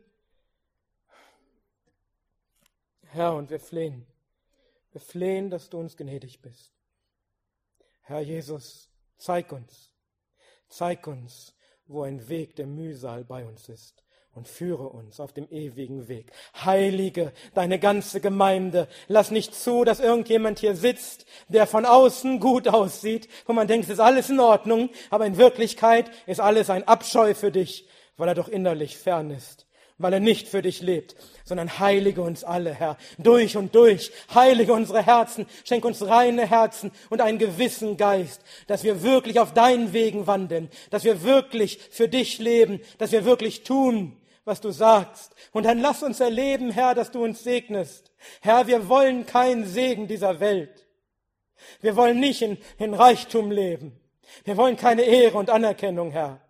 Herr, und wir flehen, wir flehen, dass du uns gnädig bist. Herr Jesus, zeig uns, zeig uns, wo ein Weg der Mühsal bei uns ist, und führe uns auf dem ewigen Weg. Heilige deine ganze Gemeinde. Lass nicht zu, dass irgendjemand hier sitzt, der von außen gut aussieht, wo man denkt, es ist alles in Ordnung, aber in Wirklichkeit ist alles ein Abscheu für dich, weil er doch innerlich fern ist, weil er nicht für dich lebt, sondern heilige uns alle, Herr, durch und durch. Heilige unsere Herzen, schenk uns reine Herzen und einen gewissen Geist, dass wir wirklich auf deinen Wegen wandeln, dass wir wirklich für dich leben, dass wir wirklich tun, was du sagst. Und dann lass uns erleben, Herr, dass du uns segnest. Herr, wir wollen keinen Segen dieser Welt. Wir wollen nicht in, in Reichtum leben. Wir wollen keine Ehre und Anerkennung, Herr.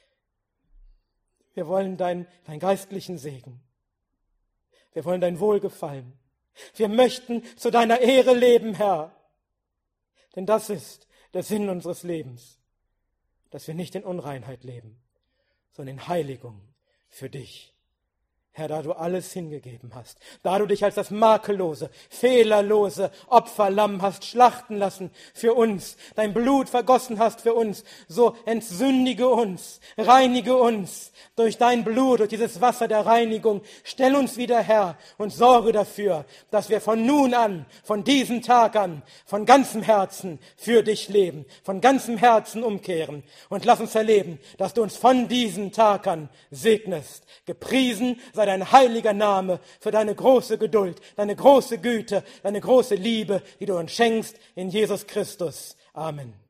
Wir wollen deinen dein geistlichen Segen. Wir wollen dein Wohlgefallen. Wir möchten zu deiner Ehre leben, Herr. Denn das ist der Sinn unseres Lebens, dass wir nicht in Unreinheit leben, sondern in Heiligung für dich. Herr, da du alles hingegeben hast, da du dich als das makellose, fehlerlose Opferlamm hast schlachten lassen für uns, dein Blut vergossen hast für uns, so entsündige uns, reinige uns durch dein Blut, durch dieses Wasser der Reinigung. Stell uns wieder her und sorge dafür, dass wir von nun an, von diesem Tag an, von ganzem Herzen für dich leben, von ganzem Herzen umkehren. Und lass uns erleben, dass du uns von diesem Tag an segnest. Gepriesen sei dein heiliger Name für deine große Geduld, deine große Güte, deine große Liebe, die du uns schenkst in Jesus Christus. Amen.